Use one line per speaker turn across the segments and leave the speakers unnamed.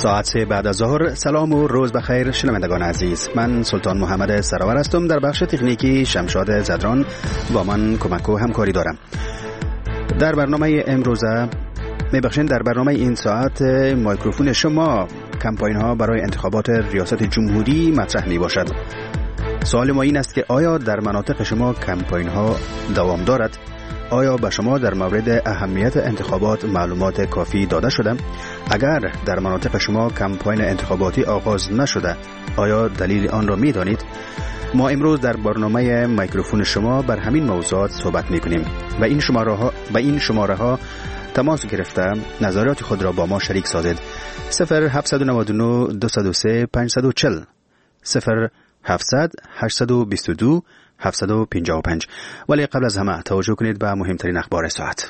ساعت 3 بعد از ظهر. سلام و روز بخیر شنوندگان عزیز. من سلطان محمد سراور هستم. در بخش تکنیکی شمشاد زدران با من کمک و همکاری دارم. در برنامه امروزه در برنامه این ساعت میکروفون شما کمپاین ها برای انتخابات ریاست جمهوری مطرح می باشد. سوال ما این است که آیا در مناطق شما کمپاین ها دوام دارد؟ آیا به شما در مورد اهمیت انتخابات معلومات کافی داده شده؟ اگر در مناطق شما کمپاین انتخاباتی آغاز نشده، آیا دلیل آن را می دانید؟ ما امروز در برنامه میکروفون شما بر همین موضوعات صحبت می کنیم و این شماره ها تماس گرفته نظریات خود را با ما شریک سازید. 0799 203 540 0700 822 755. ولی قبل از همه توجه کنید به مهمترین اخبار ساعت.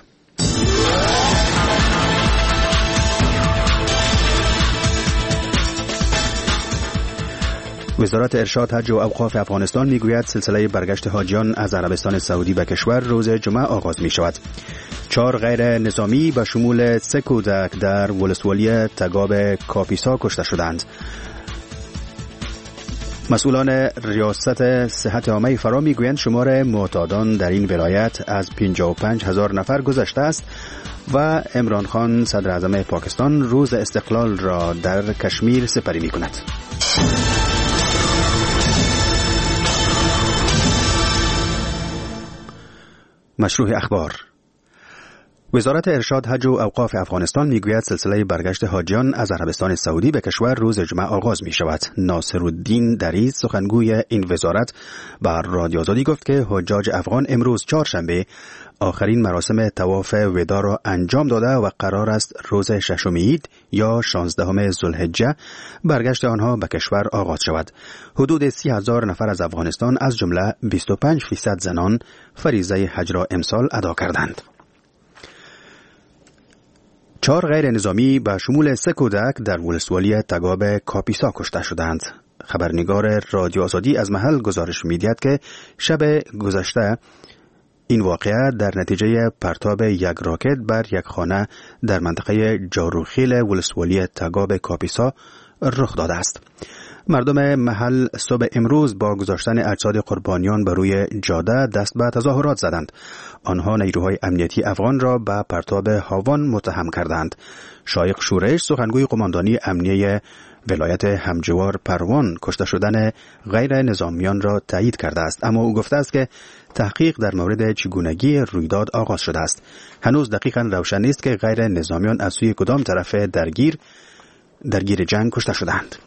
وزارت ارشاد حج و اوقاف افغانستان میگوید سلسله برگشت حاجیان از عربستان سعودی به کشور روز جمعه آغاز می شود. 4 غیر نظامی به شمول 3 کودک در ولسوالی تگاب کاپیسا کشته شدند. مسئولان ریاست صحت عامه فرا میگویند شمار معتادان در این ولایت از 55,000 نفر گذشته است و عمران خان صدر اعظم پاکستان روز استقلال را در کشمیر سپری می کند. مشروع اخبار. وزارت ارشاد حج و اوقاف افغانستان میگوید سلسله برگشت حاجیان از عربستان سعودی به کشور روز جمعه آغاز می شود. ناصرالدین دریز سخنگوی این وزارت بر رادیو آزادی گفت که حجاج افغان امروز چهارشنبه آخرین مراسم طواف وداع را انجام داده و قرار است روز ششم عید یا 16 ذوالحجه برگشت آنها به کشور آغاز شود. حدود 30,000 نفر از افغانستان از جمله 25% زنان فریضه حج را امسال ادا کردند. 4 غیر نظامی به شمول 3 کودک در ولسوالی تگاب کاپیسا کشته شدند. خبرنگار رادیو آزادی از محل گزارش می‌دهد که شب گذشته این واقعه در نتیجه پرتاب یک راکت بر یک خانه در منطقه جاروخیل ولسوالی تگاب کاپیسا رخ داده است. مردم محل صبح امروز با گذاشتن اجساد قربانیان بر روی جاده دست به تظاهرات زدند. آنها نیروهای امنیتی افغان را به پرتاب هاوان متهم کردند. شایق شورش سخنگوی قماندانی امنیه ولایت همجوار پروان کشته شدن غیر نظامیان را تایید کرده است، اما او گفته است که تحقیق در مورد چگونگی رویداد آغاز شده است. هنوز دقیقاً روشن نیست که غیر نظامیان از سوی کدام طرف درگیر جنگ کشته شدند.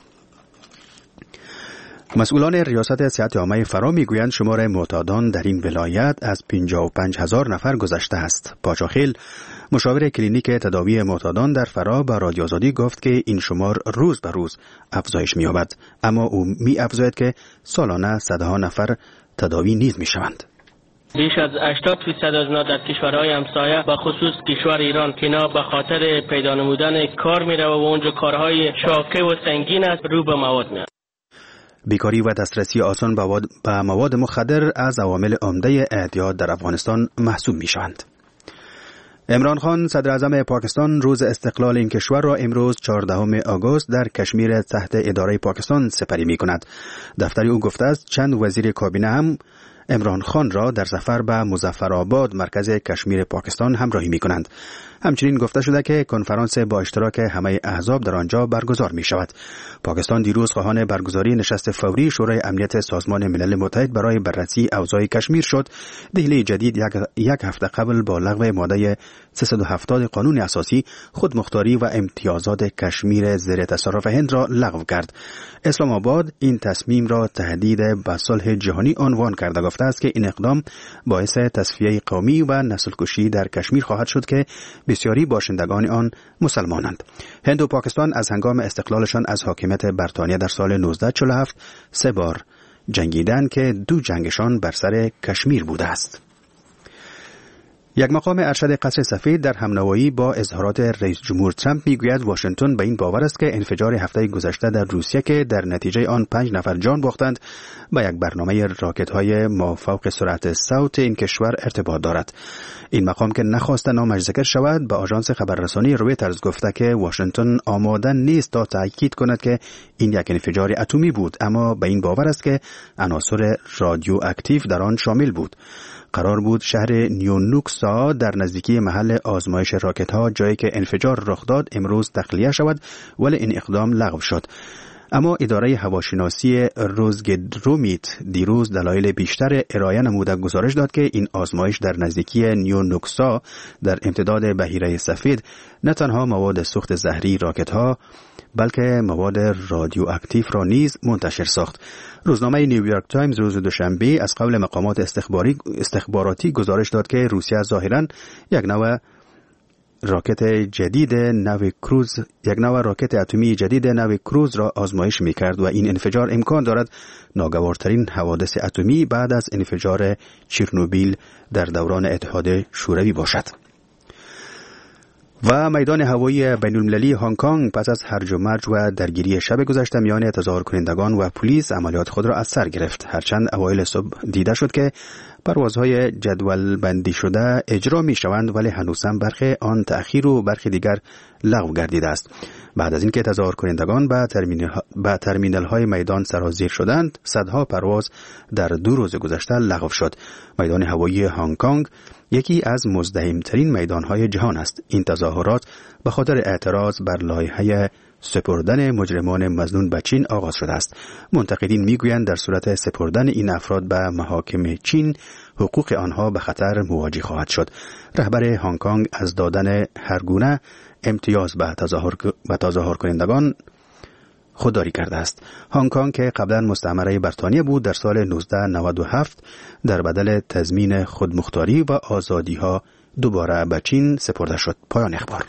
مسئولان ریاست صحت عامه فرا میگویند شمار معتادان در این ولایت از 55,000 نفر گذشته است. پاچاخیل مشاور کلینیک تداوی معتادان در فرا به رادیو آزادی گفت که این شمار روز به روز افزایش می‌یابد، اما او می‌افزاید که سالانه صدها نفر تداوی نیز می‌شوند.
بیش از 80% از اینا در کشورهای همسایه به خصوص کشور ایران که اینا به خاطر پیدا نمودن کار میره و اونجا کارهای شاقه و سنگین است رو به مواد میاد.
بیکاری و دسترسی آسان به مواد مخدر از عوامل عمده اعتیاد در افغانستان محسوب میشوند. عمران خان صدر اعظم پاکستان روز استقلال این کشور را امروز 14 آگوست در کشمیر تحت اداره پاکستان سپری می کند. دفتر او گفته است چند وزیر کابینه هم عمران خان را در سفر به مظفرآباد مرکز کشمیر پاکستان همراهی می کنند. همچنین گفته شده که کنفرانس با اشتراک همه احزاب در آنجا برگزار می شود. پاکستان دیروز خواهان برگزاری نشست فوری شورای امنیت سازمان ملل متحد برای بررسی اوضاع کشمیر شد. دهلی جدید یک هفته قبل با لغو ماده 370 قانون اساسی خودمختاری و امتیازات کشمیر زیر تصرف هند را لغو کرد. اسلام آباد این تصمیم را تهدید به صلح جهانی عنوان کرده گفته است که این اقدام باعث تصفیه قومی و نسل کشی در کشمیر خواهد شد که بسیاری باشندگان آن مسلمانند. هند و پاکستان از هنگام استقلالشان از حاکمیت بریتانیا در سال 1947 3 بار جنگیدند که 2 جنگشان بر سر کشمیر بوده است. یک مقام ارشد قصر سفید در همنوایی با اظهارات رئیس جمهور ترامپ میگوید واشنگتن به این باور است که انفجار هفته گذشته در روسیه که در نتیجه آن 5 نفر جان باختند با یک برنامه راکت‌های مافوق سرعت صوت این کشور ارتباط دارد. این مقام که نخواست نامش ذکر شود به آژانس خبررسانی رویترز گفته که واشنگتن آماده نیست تا تاکید کند که این یک انفجار اتمی بود، اما به این باور است که عناصر رادیواکتیو در آن شامل بود. قرار بود شهر نیونوکسا در نزدیکی محل آزمایش راکت‌ها جایی که انفجار رخ داد امروز تخلیه شود، ولی این اقدام لغو شد. اما اداره هواشناسی روزگدرومیت دیروز دلایل بیشتر ارائه نموده گزارش داد که این آزمایش در نزدیکی نیونوکسا در امتداد بحیره سفید نه تنها مواد سوخت زهری راکت‌ها بلکه مواد رادیواکتیو را نیز منتشر ساخت. روزنامه نیویورک تایمز روز دوشنبه از قول مقامات استخباراتی گزارش داد که روسیه ظاهراً یک نوع راکت اتمی جدید نو کروز را آزمایش می‌کرد و این انفجار امکان دارد ناگوارترین حوادث اتمی بعد از انفجار چرنوبیل در دوران اتحاد شوروی باشد. و میدان هوایی بین‌المللی هنگ کنگ پس از هرج و مرج و درگیری شب گذشته میان تظاهر کنندگان و پلیس عملیات خود را از سر گرفت، هرچند اوایل صبح دیده شد که پروازهای جدول بندی شده اجرا می شوند ولی هنوزم برخی آن تأخیر و برخی دیگر لغو گردیده است. بعد از اینکه تظاهر کنندگان به ترمینال های میدان سرازیر شدند، صدها پرواز در 2 روز گذشته لغو شد. میدان هوایی هنگ کنگ یکی از مزدحم‌ترین میدان‌های جهان است. این تظاهرات به خاطر اعتراض بر لایحه سپردن مجرمان مظنون به چین آغاز شده است. منتقدین میگویند در صورت سپردن این افراد به محاکم چین حقوق آنها به خطر مواجه خواهد شد. رهبر هنگ کنگ از دادن هر گونه امتیاز به تظاهر کنندگان خودداری کرده است. هنگ کنگ که قبلا مستعمره بریتانیا بود در سال 1997 در بدل تضمین خودمختاری و آزادی ها دوباره به چین سپرده شد. پایان اخبار.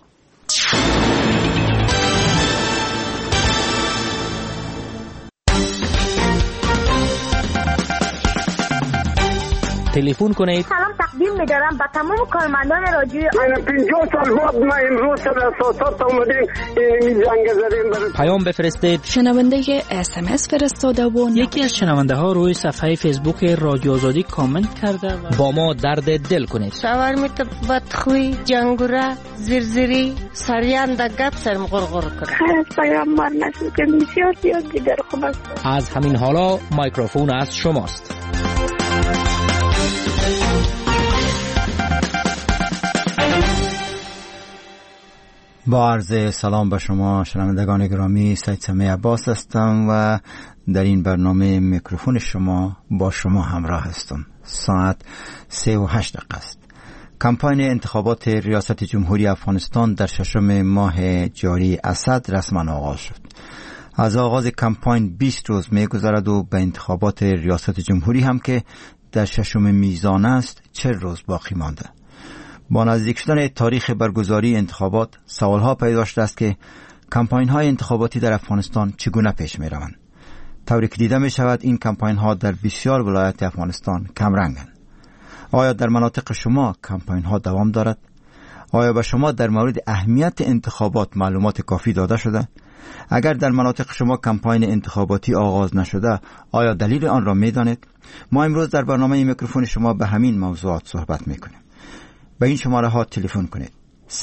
تلفن کنید.
سلام تقدیم می‌دارم به تمام کارمندان رادیوی
50 سال بعد ما امروز در اساسات اومدیم این جنگ زدیم.
پیام بفرستید.
شنونده SMS فرستاده و
یکی از شنونده ها روی صفحه فیسبوک رادیو آزادی کامنت کرده و با ما درد دل کنید.
شاورمیت بدخوی جنگوره زرزری سریان در گپ سرم غرغر کنه.
خیلی پیام مار نشد که بسیار زیاد دیگر خوب است.
از همین حالا میکروفون از شماست.
با عرض سلام به شما شنوندگان گرامی، سید سمیع عباس هستم و در این برنامه میکروفون شما با شما همراه هستم. ساعت 3:08 است. کمپاین انتخابات ریاست جمهوری افغانستان در 6 ماه جاری اسد رسما آغاز شد. از آغاز کمپاین 20 روز می‌گذرد و به انتخابات ریاست جمهوری هم که در 6 میزان است 40 روز باقی مانده. با نزدیک شدن تاریخ برگزاری انتخابات سوالها پیدا شده است که کمپاین‌های انتخاباتی در افغانستان چگونه پیش می‌روند. طوری که دیده می‌شود این کمپاین‌ها در بسیار ولایات افغانستان کم رنگند. آیا در مناطق شما کمپاین‌ها دوام دارد؟ آیا به شما در مورد اهمیت انتخابات معلومات کافی داده شده؟ اگر در مناطق شما کمپاین انتخاباتی آغاز نشده، آیا دلیل آن را می‌دانید؟ ما امروز در برنامه میکروفون شما به همین موضوعات صحبت می‌کنیم. به این شماره ها تلفن کنید: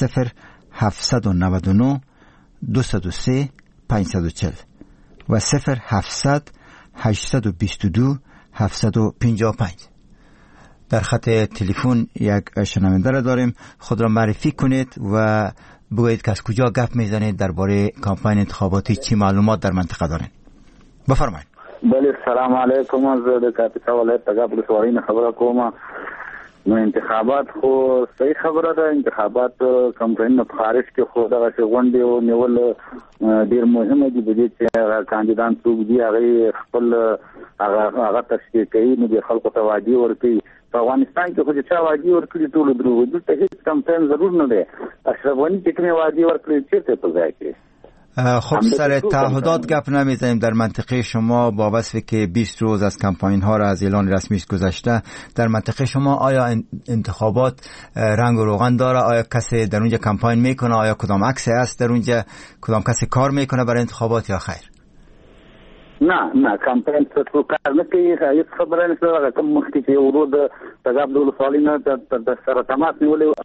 0799 203 540 و 0700 822 755. در خط تلفن یک شنونده را داریم. خود را معرفی کنید و بگویید که از کجا گپ میزنید، درباره کمپاین انتخاباتی چی معلومات در منطقه دارید. بفرمایید.
بله، سلام علیکم. از کاپیتا ولایت تګاب لسوارین خبره کوم. نو انتخابات خو صحیح خبره ده. انتخابات کمپاین په خارج کې خو دغه غونډې او نیول ډیر مهمه دي. د دې چې کاندیدان څوک دي هغه خپل هغه تشکیل کوي، نو د خلکو ته وعدې ورکوي. په افغانستان کې خو چې چا وعدې ورکړي ټول دروغ دي. ته هیڅ کمپاین ضرور نه دی. اشرف غني چې کومې وعدې ورکړي چیرته په ځای کې
خب سر تعهدات گپ نمیزنیم. در منطقه شما با وصفی که 20 روز از کمپاین ها را از اعلان رسمی گذشته، در منطقه شما آیا انتخابات رنگ و روغن داره؟ آیا کسی در اونجا کمپاین میکنه؟ آیا کدام عکس است در اونجا؟ کدام کسی کار میکنه برای انتخابات یا خیر؟
نه کمپاین څه کار نه کوي. هیڅ خبره نشته. هغه کوم مخکې چې ورود تګاب د ولسوالۍ نه د سره تماس نیولې.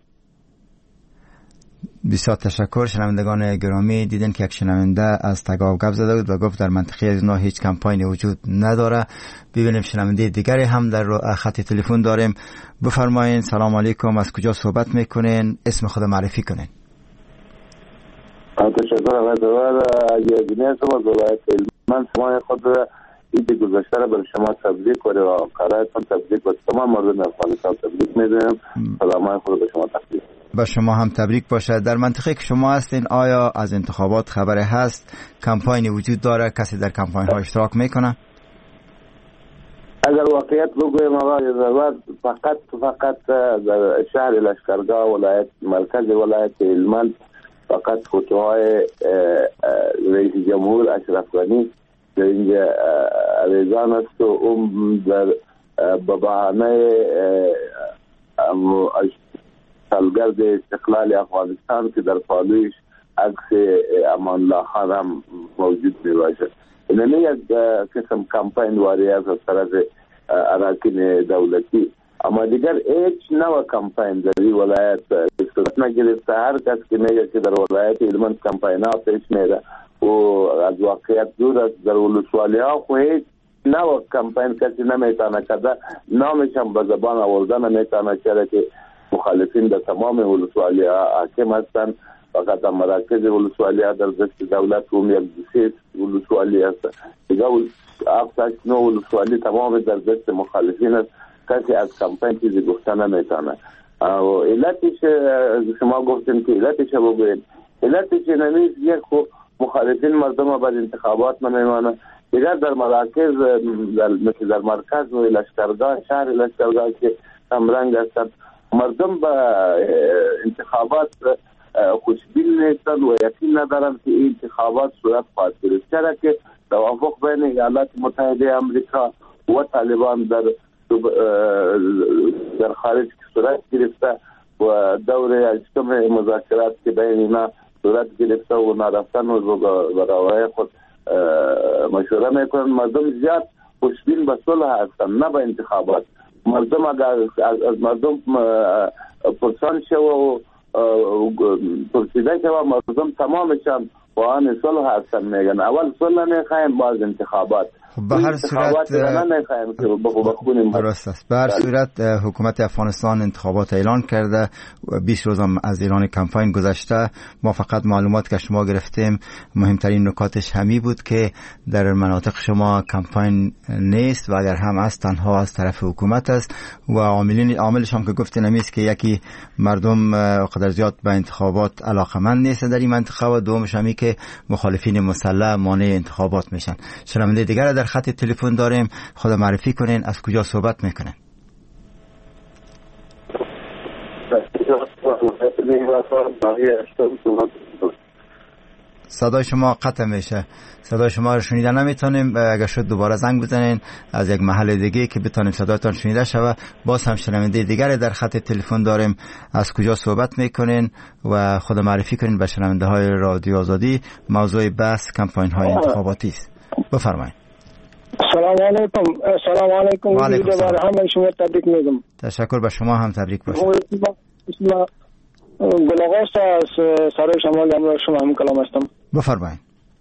بسیار تشکر. شنوندگان گرامی، دیدن که یک شنونده از تگاو گپ زده بود و گفت در منطقه از اینا هیچ کمپاینی وجود نداره. ببینیم شنونده دیگری هم در خط تلفن داریم. بفرمایین. سلام علیکم، از کجا صحبت میکنین؟ اسم خود معرفی کنین.
تشکر. از دنیا شما ولایت من شما خود ایده گذشته را برای شما تبلیغ و قرارتان تبلیغ و تمام مردم افغانستان تبلیغ میدیم. سلام خود به شما تبلیغ.
با شما هم تبریک باشه. در منطقه که شما هستین آیا از انتخابات خبری هست؟ کمپاینی وجود داره؟ کسی در کمپاین ها اشتراک میکنه؟
اگر واقعیت بگویم آقای فقط در شهر لشکرگاه ولایت مرکز ولایت هلمند فقط فوتوهای رئیس جمهور اشرف غنی در اینجا ریزان است و اون در بهانه سالگرد استقلال افغانستان که در پالویش عکس امان الله خان هم موجود می باشد. اینه یک قسم کمپاین واری است از طرف اراکین دولتی، اما دیگر هیچ نوع کمپاین در این ولایت صورت نگرفته. هر کس که میگه که در ولایت هلمند کمپاین ها پیش میره و از واقعیت دور است. در ولسوالی ها خو هیچ نوع کمپاین کسی نمیتونه کرده، نامش هم به زبان آورده نمیتونه کرده که مخالفین در تمام ولسوالی ها حاکم هستند. فقط مراکز ولسوالی ها در دست دولت هم یک دوسیست ولسوالی هست. دیگه 7-8-9 ولسوالی تمام در دست مخالفین است. کسی از کمپاین چیزی گفته نمیتونه. و علتش شما گفتیم که علتش بگوین. علتش نمیز یک مخالفین مردم بعد انتخابات نمیمانه. دیگر در مراکز مثل در مرکز و لشکرگاه شهر لشکرگاه که همرنگ هستند، مردم به انتخابات خوشبین نیستند و یقین ندارند که این انتخابات صورت خواهد گرفت. چرا که توافق بین ایالات متحده آمریکا و طالبان در خارج صورت گرفته و دور اجتماع مذاکرات که بین اینا صورت گرفته و نرفتن و برای خود مشوره میکنن. مردم زیاد خوشبین به صلح هستند نه به انتخابات. مردم اگر از مردم پرسان شو و پرسیده شو مردم تمامشان با آن صلح هستند. میگن اول صلح نخواهیم باز انتخابات.
به هر صورت درست است. به هر صورت حکومت افغانستان انتخابات اعلان کرده و 20 روز هم از اعلان کمپاین گذشته. ما فقط معلومات که شما گرفتیم مهمترین نکاتش همی بود که در مناطق شما کمپاین نیست و اگر هم است تنها از طرف حکومت است و عاملش هم که گفتین همیست که یکی مردم قدر زیاد به انتخابات علاقمند نیست در این منطقه و دومش همی که مخالفین مسلح مانع انتخابات میشن. شنونده دیگر در خط تلفن داریم. خود معرفی کنین، از کجا صحبت میکنین؟ صدای شما قطع میشه. صدای شما رو شنیده نمیتونیم. اگر شد دوباره زنگ بزنین از یک محل دیگه که بتونیم صدایتان شنیده شود. باز هم شنونده دیگری در خط تلفن داریم. از کجا صحبت میکنین و خود معرفی کنین به شنونده های رادیو آزادی. موضوع بحث کمپاین های انتخاباتی است. بفرمایید.
سلام علیکم. سلام علیکم.
و علیکم السلام.
همه شما تبریک میگم.
تشکر. به شما هم تبریک باشه.
اسم گلاغاست از سرای شمال امروز شما هم کلام هستم.
بفرمایید.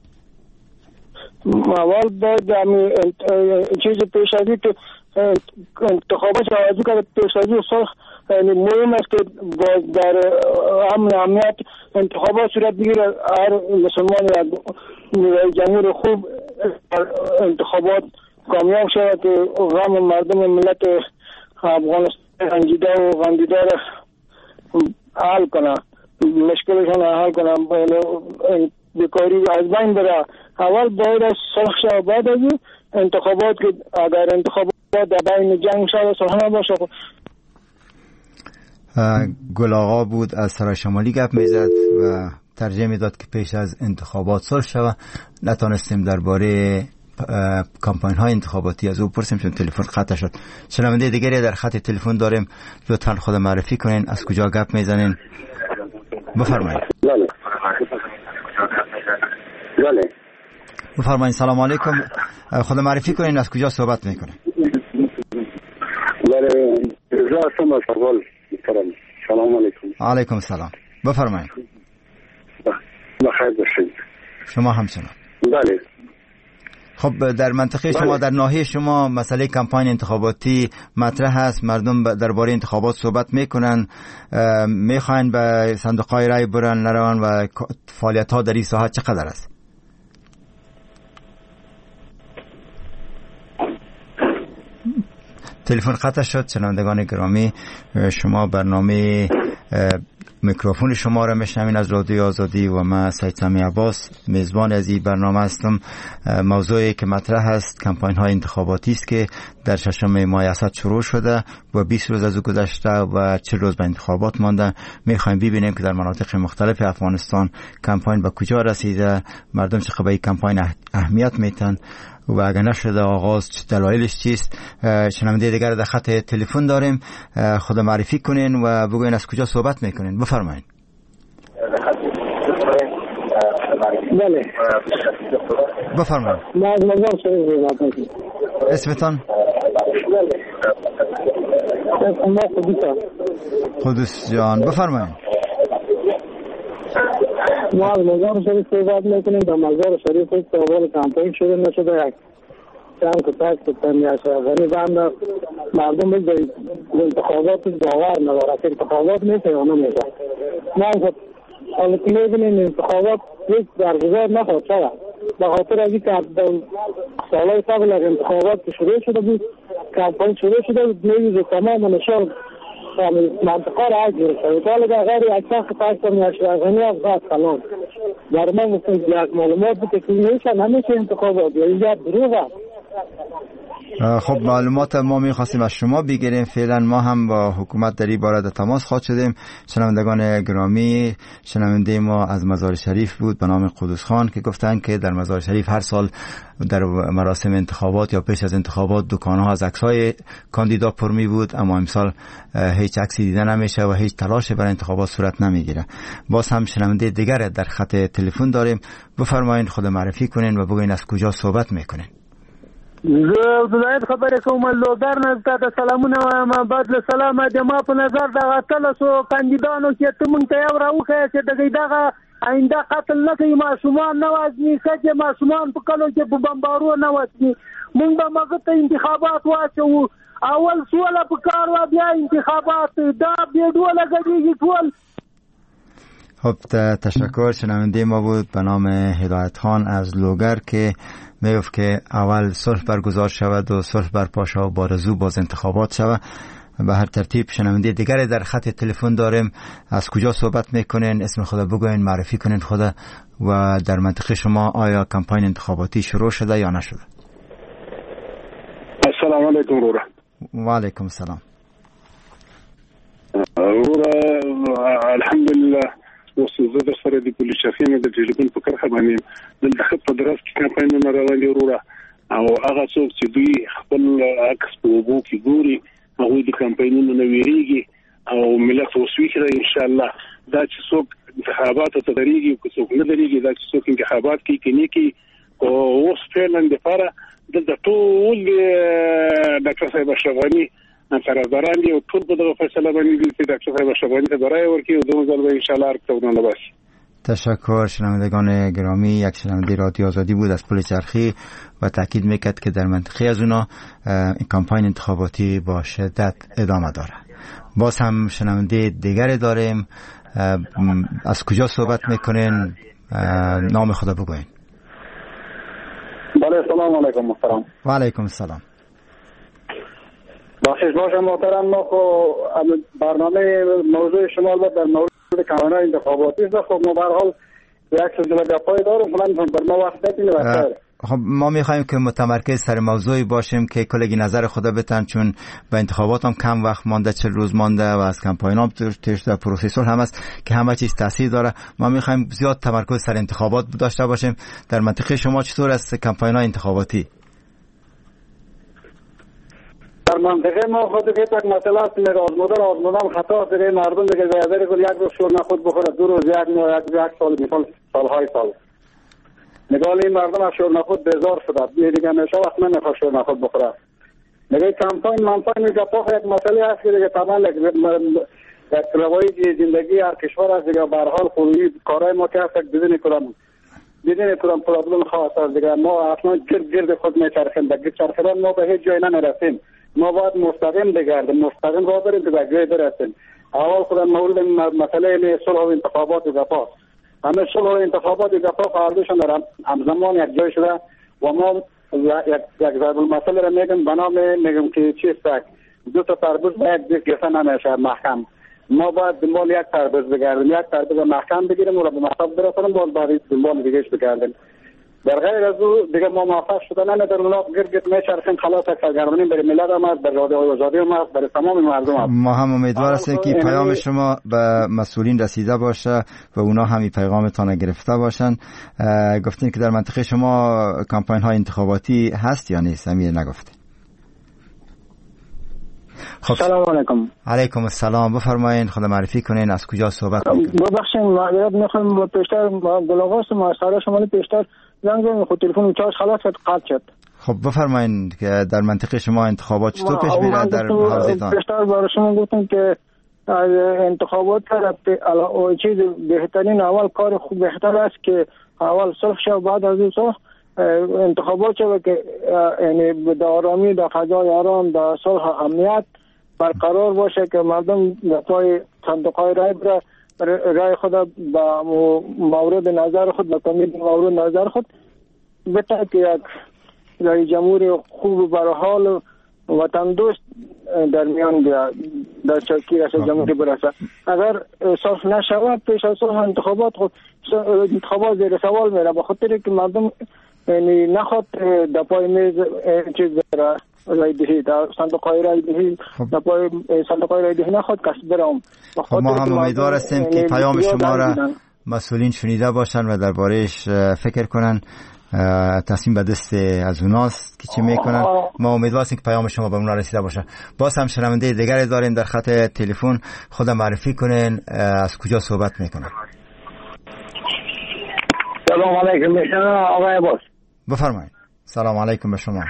اول باید چیز پیشازی که انتخابات آزادی که پیشازی صلح مهم است که در امنیت انتخابات صورت بگیره. هر مسلمان جمهور خوب انتخابات کامیاب شود که غم مردم ملت افغانستان رنجیده و غمدیده را حل کنه، مشکلشان حل کنه، بیکاری از بین بره. اول باید از صلح شود، بعد از انتخابات که اگر انتخابات در بین جنگ شود صلح نباشه. گل
آقا بود از سرای شمالی گپ میزد و ترجیح میداد که پیش از انتخابات صلح شود. نتونستیم درباره کمپاین های انتخاباتی از او پرسیم چون تلفن قطع شد. شنونده دیگری در خط تلفن داریم، لطفاً خود معرفی کنین، از کجا گپ میزنین؟ بفرمایید.
بله.
بفرمایید. سلام علیکم. خود معرفی کنین، از کجا صحبت میکنین؟
بله، رضا هستم از اول. سلام علیکم.
علیکم السلام. بفرمایید.
بخیر باشید.
شما همچنان.
بله.
خب در منطقه شما، در ناحیه شما مسئله کمپاین انتخاباتی مطرح هست، مردم درباره انتخابات صحبت میکنن، میخواین به صندوق‌های رای برن نروان و فعالیت ها در این ساحه چقدر است؟ تلفن قطع شد. شنوندگان گرامی، شما برنامه میکروفون شما را میشنوین از رادیو آزادی و من سید سمی عباس میزبان از این برنامه هستم. موضوعی که مطرح است کمپاین های انتخاباتی است که در 6 ماه اسد شروع شده و 20 روز از او گذشته و 40 روز به انتخابات مانده. میخوایم ببینیم که در مناطق مختلف افغانستان کمپاین به کجا رسیده، مردم چقدر به این کمپاین اهمیت میتن و اگر نشده آغاز دلایلش چیست. شنونده دیگر در خط تلفن داریم، خود معرفی کنین و بگوین از کجا صحبت میکنین. بفرمایید.
بله.
بفرمایید.
ما از مزار شریف صحبت میکنیم.
اسمتان؟ قدوس جان. بفرمایید.
ما از مزار شریف صحبت میکنیم. در مزار شریف تا اول کمپاین شده نشده، یک چند کتاک تمیاشه ولی بند مردم به انتخابات باور نداره که انتخابات میشه یا نمیشه. ما حالا که میبینیم انتخابات یک برگزار نخواهد شود به خاطر از اینکه سالهای قبل از انتخابات که شروع شده بود، کمپاین شروع شده بود، میویز تمام نشان منطقه را عجب شد. حالا در غیر یک شخص تاکتم یشرغنی افغاد کلان در من گفتم یک معلومات بود که میشه نمیشه انتخابات یا اینجا دروغ است.
خب معلومات ما میخواستیم از شما بگیریم. فعلا ما هم با حکومت در این باره تماس خواهد شدیم. شنوندگان گرامی، شنونده ما از مزار شریف بود به نام قدوس خان که گفتن که در مزار شریف هر سال در مراسم انتخابات یا پیش از انتخابات دکان‌ها از عکس‌های کاندیدا پر می بود، اما امسال هیچ عکسی دیده نمیشه و هیچ تلاش برای انتخابات صورت نمیگیره. باز هم شنونده دیگر در خط تلفن داریم. بفرمایید خود معرفی کنین و بگوین از کجا صحبت میکنین.
زه ولایت خبرې کوم لوګر نه ته سلامونه وایم. بعد له سلام د ما په نظر دغه تلسو کاندیدانو چې ته مونږ ته یو راوخی چې دغه آینده قتل نه کوي، ماشومان نه وژني، ښځې ماشومان په کلو کې په بمبارو نه وژني. مونږ به مغه ته انتخابات واچوو، اول سوله په کار و بیا انتخابات، دا بیډوله ګډېږي ټول.
خب تشکر. شنونده ما بود به نام هدایت خان از لوگر که میگفت که اول صلح برگزار شود و صلح برپا شود و بارزو باز انتخابات شود. به هر ترتیب شنونده دیگری در خط تلفن داریم. از کجا صحبت میکنین؟ اسم خدا بگوین، معرفی کنین خدا و در منطقه شما آیا کمپاین انتخاباتی شروع شده یا نشده؟
السلام علیکم رورا.
و علیکم السلام.
رورا الحمدلله وسوزه د سره د پولیس شخصي د ټلیفون په کرخه باندې د دغه په درس کې کمپاینونه روان دي رورا، او هغه څوک چې دوی خپل عکس په وګو کې ګوري هغه د کمپاینونو نه ویریږي او ملت وسوي ان شاء الله دا چې څوک انتخابات ته درېږي او څوک نه درېږي، دا چې څوک انتخابات کوي کې او اوس فعلا د لپاره د ټول ډاکټر صاحب اشرفغانی طرفداران دي او ټول په دغه فیصله باندې دي چې ډاکټر صاحب اشرفغانی ته برای ورکړي او دوه ځل به ان شاء الله ارتباطونه باشي.
تشکر. شنوندگان گرامی، یک شنونده رادیو آزادی بود از پل چرخی و تاکید میکرد که در منطقه از اونا کمپاین انتخاباتی با شدت ادامه داره. باز هم شنونده دیگری داریم. از کجا صحبت میکنین؟ نام خدا بگوین.
بله سلام علیکم محترم.
و علیکم السلام.
بخشش باشه محترم، ما برنامه موضوع شما در مورد کمپاین انتخاباتی است. خب ما به هر حال یک سلسله گپای دارم، فلان بر ما وقت بدین و
خب ما میخوایم که متمرکز سر موضوعی باشیم که کلگی نظر خود بتن، چون به انتخابات هم کم وقت مانده، 40 روز مانده و از کمپاین هم در پروسسور هم است که همه چیز تاثیر داره. ما میخوایم زیاد تمرکز سر انتخابات داشته باشیم. در منطقه شما چطور است کمپاین های انتخاباتی؟
در منطقه ما خود که یک مسئله است، میگه آزمودن خطا دیگه مردم دیگه زیاده کنه، یک روز شور نخود بخوره، 2 روز یک سال مثال سالهای سال نگاه این مردم از شور نخود بیزار شده دیگه، میشه وقت من نخواه شور نخود بخوره. میگه کمپاین میگه پاک یک مسئله هست که دیگه تمام یک روایی زندگی هر کشور است دیگه. به هر حال خوبی کارهای ما که هست بدون کدام پرابلم خاص است دیگه. ما اصلا گرد خود میچرخیم، دیگه چرخیدن ما به هیچ جای نمیرسیم. ما باید مستقیم بگردیم، مستقیم راه بریم که به جای برسیم. اول خود مورد مسئله صلح و انتخابات و گپا، همه صلح و انتخابات و گپا فردشون در همزمان یک جای شده و ما یک ضرب المثل را میگم که چیست، 2 تا تربوز به یک دیگ گرفته نمیشه محکم. ما باید دنبال یک تربوز بگردیم، یک تربوز محکم بگیریم و را به مصاب برسونیم، بعد دنبال دیگهش بگردیم. در غیر از او دیگه ما موفق شده نه در اونا گرد میچرخیم، خلاص سرگردانی برای ملت هم است، برای رادیو آزادی هم است، برای تمام مردم است.
ما هم امیدوار هستیم که پیام شما به مسئولین رسیده باشه و اونا هم پیغامتان گرفته باشن. گفتین که در منطقه شما کمپاین های انتخاباتی هست یا نیست؟ همین نگفتین.
خب سلام علیکم.
علیکم السلام. بفرمایید، خود معرفی کنین، از کجا صحبت میکنین؟
ببخشید معذرت میخوام، پیشتر بلاغاست ما سارا شمالی پیشتر زنگ زدم، خود تلفن چارج خلاص شد، قطع شد. خب
بفرمایید که در منطقه شما انتخابات چطور پیش میره در حوزه‌تان؟
پیشتر برای شما گفتم که انتخابات را چیز بهترین اول کار خوب بهتر است که اول صلح شه، بعد از اون صلح انتخابات شه که یعنی به آرامی در فضای آرام در صلح امنیت برقرار باشه که مردم در پای صندوق‌های رای خود با مورد نظر خود، با کمیته مورد نظر خود بتا که یک رای جمهوری خوب برای حال وطن دوست در میان بیاد، در چوکی رئیس جمهوری برسه. اگر صلح نشود پیش از صلح انتخابات خود انتخابات زیر سوال میره، به خاطر که مردم یعنی نخواد در پای میز چیز بره رای دهی، در صندوق‌های رای دهی در پای صندوق‌های رای دهی نخواد کس برام.
ما هم امیدوار هستیم که پیام شما را مسئولین شنیده باشن و دربارهش فکر کنن. تصمیم به دست از اوناست که چی میکنن. ما امیدوار هستیم که پیام شما به اونا رسیده باشه. باز هم شنونده دیگری داریم در خط تلفن، خودم معرفی کنین، از کجا صحبت میکنن؟
سلام علیکم آقای عباس.
بفرمایید. سلام علیکم به شما.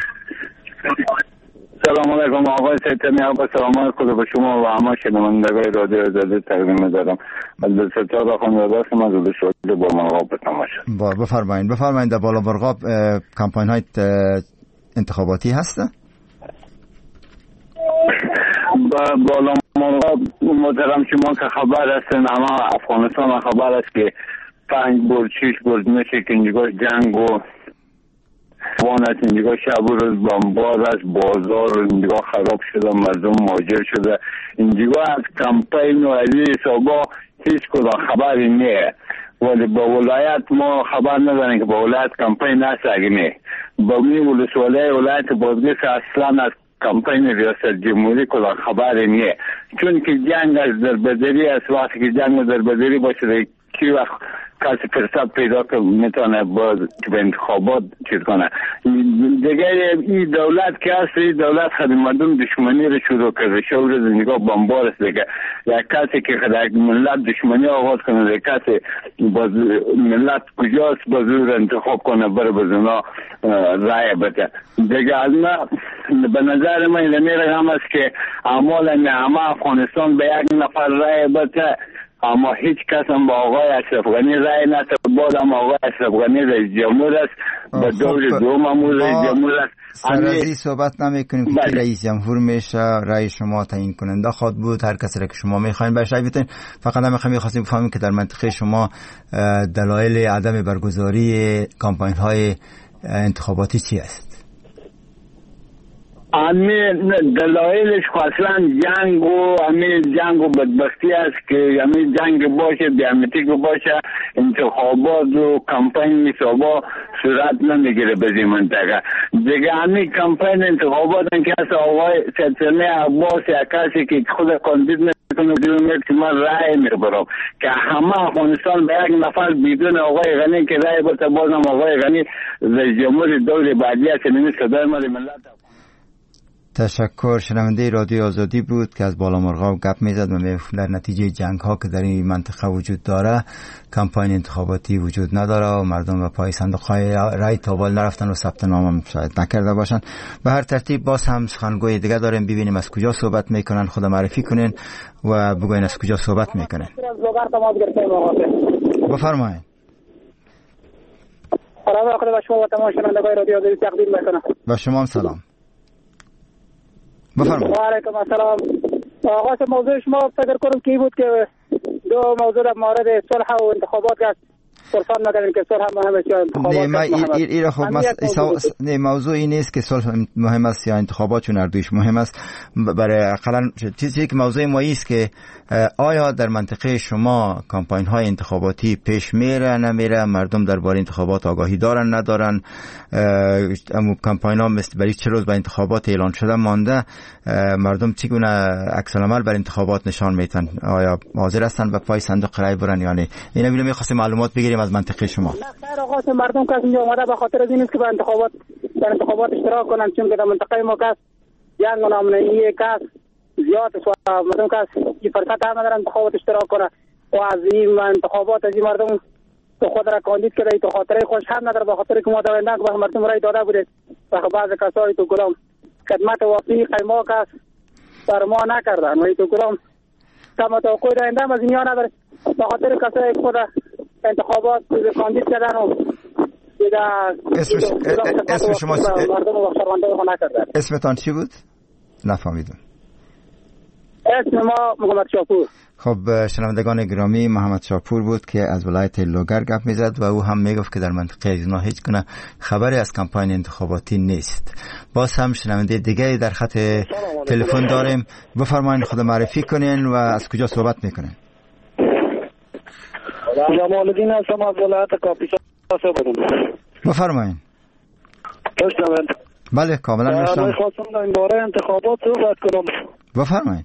سلام علیکم آقای سیدمی عباس. سلام علیکم به شما و همه شنوندگان رادیو آزادی تقدیم می‌دارم. البته خانواده است ما زود شده با مرغاب به تماشا.
بفرمایید در بالا مرغاب کمپاین های انتخاباتی هست؟
بالا مرغاب محترم شما که خبر هستین، اما افغانستان خبر است که 5 برج 6 برج میشه که اینجا جنگ و وان است، اینجا شب و روز بمبار است، بازار اینجا خراب شده، مردم مهاجر شده. اینجا از کمپین و علی صبح هیچ کدام خبری نیه، ولی با ولایت ما خبر نداریم که با ولایت کمپین هست اگه نه. با می ولایت بازگیس اصلا از کمپین ریاست جمهوری کدام خبری نیه، چون که جنگ از دربدری است. وقتی که جنگ دربدری باشه کی وقت کسی فرصت پیدا که میتونه باز به انتخابات چیز کنه دیگه. این دولت که هست، این دولت خیلی مردم دشمنی رو شروع کرده، شور زندگاه بمبار است دیگه. یک کسی که خیلی ملت دشمنی آغاز کنه، یک کسی باز ملت کجاست باز رو انتخاب کنه برای بزنا رای بده دیگه. از ما به نظر من این رقم است که اعمال همه افغانستان به یک نفر رای بده، اما هیچ کس هم با آقای اشرف غنی رای نده. بعد هم آقای اشرف غنی رئیس جمهور است، به دور دوم هم رئیس جمهور است.
سرازی صحبت نمی کنیم که رئیس جمهور میشه، رای شما تعیین کننده خواهد بود، هر کسی را که شما میخواین بهش رای بدین. فقط هم میخواستیم بفهمیم که در منطقه شما دلایل عدم برگزاری کمپاین های انتخاباتی چی است؟
همین دلایلش اصلا جنگ و بدبختی است که همین جنگ باشه دیامتیک باشه انتخابات و کمپین حسابا صورت نمیگیره به این منطقه دیگه. همین کمپین انتخابات که از آقای سلطنه عباس کسی که خود کاندید میکنه کیلومتر من رای میبرم که همه افغانستان به یک نفر بدون آقای غنی که رای بده بازم آقای غنی رئیس جمهور دوله بعدی است. نمی صدای ملت.
تشکر. شنونده رادیو آزادی بود که از بالا مرغاب گپ میزد و میگفت در نتیجه جنگ ها که در این منطقه وجود داره کمپاین انتخاباتی وجود نداره و مردم به پای صندوق های رای تابال نرفتن و ثبت نام هم شاید نکرده باشن. به هر ترتیب باز هم سخنگوی دیگه داریم، ببینیم از کجا صحبت میکنن، خود معرفی کنین و بگوین از کجا صحبت میکنن. بفرمایید.
سلام آقای و شما و تمام شنوندگان رادیو آزادی تقدیم میکنم.
و شما هم سلام. بفرمایید.
و علیکم السلام. آغاز موضوع شما فکر کنم کی بود که دو موضوع در مورد صلح و انتخابات است. فرصت نداریم که صلح مهم است یا انتخابات.
نه موضوعی نیست که صلح مهم است یا انتخابات، چون اردویش مهم است. برای اقلا چیزی که موضوع ما است که آیا در منطقه شما کمپاین های انتخاباتی پیش میره نمیره، مردم درباره انتخابات آگاهی دارن ندارن، کمپاین ها مثل برای چه روز به انتخابات اعلان شده مانده، مردم چگونه عکس العمل بر انتخابات نشان میتن، آیا حاضر هستن به پای صندوق رای برن یا نه؟ اینا میخواستیم معلومات بگیریم از منطقه شما.
خیر آقا، مردم که اینجا اومده به خاطر از این است که در انتخابات اشتراک کنن، چون که در منطقه ما کس جنگ و نامنهی کس زیاد است و مردم کس این فرصت هم ندارن انتخابات اشتراک کنه و از این انتخابات از این مردم تو خود را کاندید کرده تو خاطر خوش هم نداره، به خاطر که ما دوندن که به مردم رای داده بودید و بعض کسایی تو گلام خدمت واقعی قیماک است بر ما نکردن و تو گلام کما توقع دایندم از اینیا نداره، به خاطر کسایی خود انتخابات کاندید کردن و
اسم شما اسمتان چی بود؟ نفهمیدم.
اسم ما محمد شاپور.
خب شنوندگان گرامی، محمد شاپور بود که از ولایت لوگر گپ میزد و او هم میگفت که در منطقه ایزنا هیچ گونه خبری از کمپاین انتخاباتی نیست. باز هم شنونده دیگه در خط تلفن داریم. بفرمایید خود معرفی کنین و از کجا صحبت میکنین؟
جمال الدین هستم از ولایت کاپیسا.
بفرمایید. بله کاملا میشنم.
خواستم در این باره انتخابات صحبت کنم.
بفرمایید.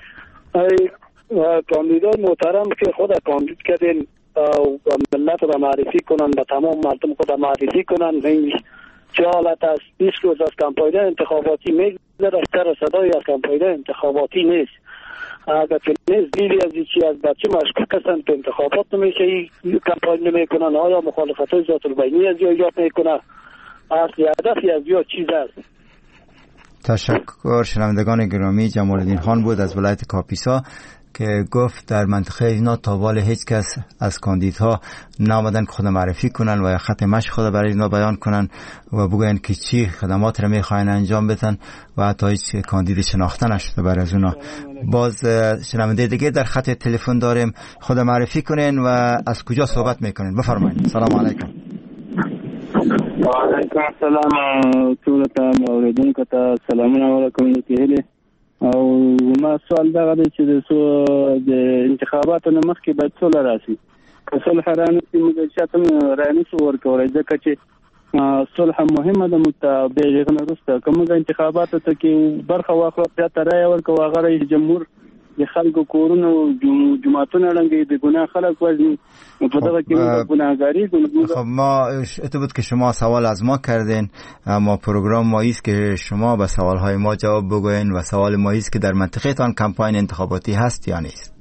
کاندیدای محترم که خود کاندید کردین ملت رو معرفی کنن، به تمام مردم خود معرفی کنن. این چه حالت است؟ 20 روز از کمپاین انتخاباتی میگذره، صدای از کمپاین انتخاباتی نیست. اگر که نیست دیلی از چی از بچه مشکوک هستن که انتخابات نمیشه، این کمپاین نمیکنن، آیا مخالفت های ذات البینی از یا ایجاد میکنه، اصلی هدفی از یا چیز است.
تشکر. شنوندگان گرامی، جمال الدین خان بود از ولایت کاپیسا که گفت در منطقه اینا تابال هیچ کس از کاندیدها نامدن که خود معرفی کنن و یا خط مشی خود برای اینا بیان کنن و بگوین که چی خدمات رو میخواین انجام بدن و حتی هیچ کاندید شناخته نشده برای از اونا. باز شنونده دیگه در خط تلفن داریم، خود معرفی کنین و از کجا صحبت میکنین؟ بفرمایید. سلام علیکم.
و علیکم السلام. ټولته اوریدونکو ته سلامونه ورکوم کېږي او ما سوال دغه دی چې د انتخاباتو نه مخکې باید صلح راشي. که صلح رانشي موږ چاته رانشو ورکولی، ځکه چې صلح مهمه ده. موږ بیا هغې نه وروسته که موږ انتخاباتو ته کې برخه واخلو، چا ته رایه ورکوو، هغه رئیس جمهور د خلکو کورونه او جوماتونه ړنګوي، د ګناه خلک وژني، په دغه کې موږ ګناهګاري.
خب ما اتو بود که شما سوال از ما کردین، اما پروگرام ما ایست که شما به سوالهای ما جواب بگوین و سوال ما ایست که در منطقه تان کمپاین انتخاباتی هست یا نیست.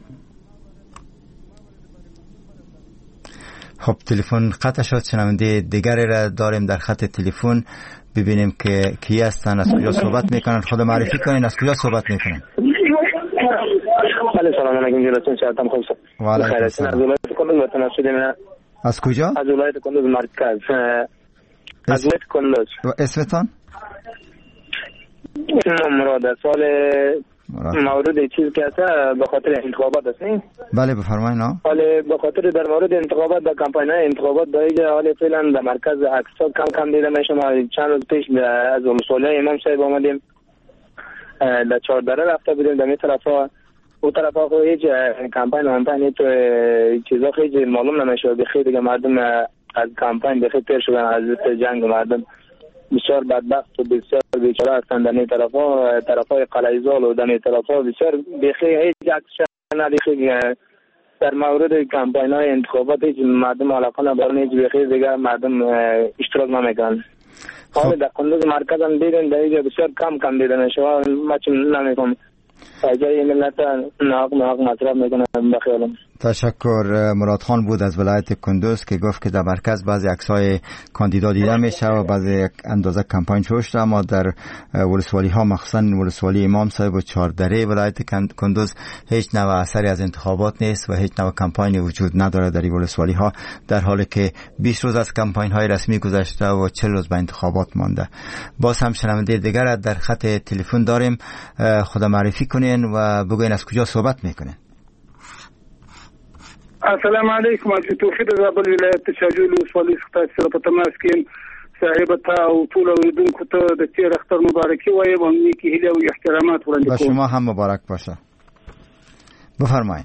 خب تلفن قطع شد. شنونده دیگری را داریم در خط تلفن، ببینیم که کی هستن، از کجا صحبت میکنن، خود معرفی کنین، از کجا صحبت میکنن.
بله سلام علیکم جلسون شهرتم خوب شد.
و علیکم السلام.
از ولایت کندوز وطن شدیم.
از کجا؟
از ولایت کندوز مرکز. از ولایت کندوز.
و اسمتان؟
اسمم مراد. سال مورد چیز که هست به خاطر انتخابات است.
بله بفرمایید.
حالا به خاطر در مورد انتخابات در کمپاین های انتخابات در حال فعلا در مرکز عکس‌ها کم دیده میشه. ما چند روز پیش از ولسوالی امام صاحب آمدیم در چهاردره رفته بودیم. در این طرفا اون طرفا خو هیچ کمپاین تو چیزا خیلی معلوم نمیشه. بخیر دیگه مردم از کمپاین بخیر پیر شدن از جنگ. مردم بسیار بدبخت و بسیار بیچاره هستند در این طرفای قلعه‌زال و در این طرفا بسیار بخیر هیچ عکس ندیخی. در مورد کمپاین های انتخابات هیچ مردم علاقه ندارن. هیچ بخیر دیگه مردم اشتراک نمیکنن. حالا در کندوز مرکز هم دیدن در اینجا بسیار کم دیدن میشه. ما چون نمیکنم جای ملت ناق مطرح میکنه بخیالم.
تشکر. مراد خان بود از ولایت کندوز که گفت که در مرکز بعضی عکس‌های کاندیدا دیده میشه و بعضی اندازه کمپاین شروع شده، اما در ولسوالی ها مخصوصا ولسوالی امام صاحب و چهاردره ولایت کندوز هیچ نوع اثری از انتخابات نیست و هیچ نوع کمپاینی وجود نداره در ولسوالی ها، در حالی که 20 روز از کمپاین های رسمی گذشته و 40 روز به انتخابات مانده. باز هم شنونده دیگر در خط تلفن داریم. خدا معرفی کنین و بگوین از کجا صحبت میکنین.
السلام علیکم. از توفیق زابل ولایت شاجوی ولسوالی څخه سره په تماس کې صاحب ته او ټول اوریدونکو ته د تیر اختر مبارکي وایم او نیکی هیله او احترامات وړاندې کوم.
با شما هم مبارک باشه. بفرمایید.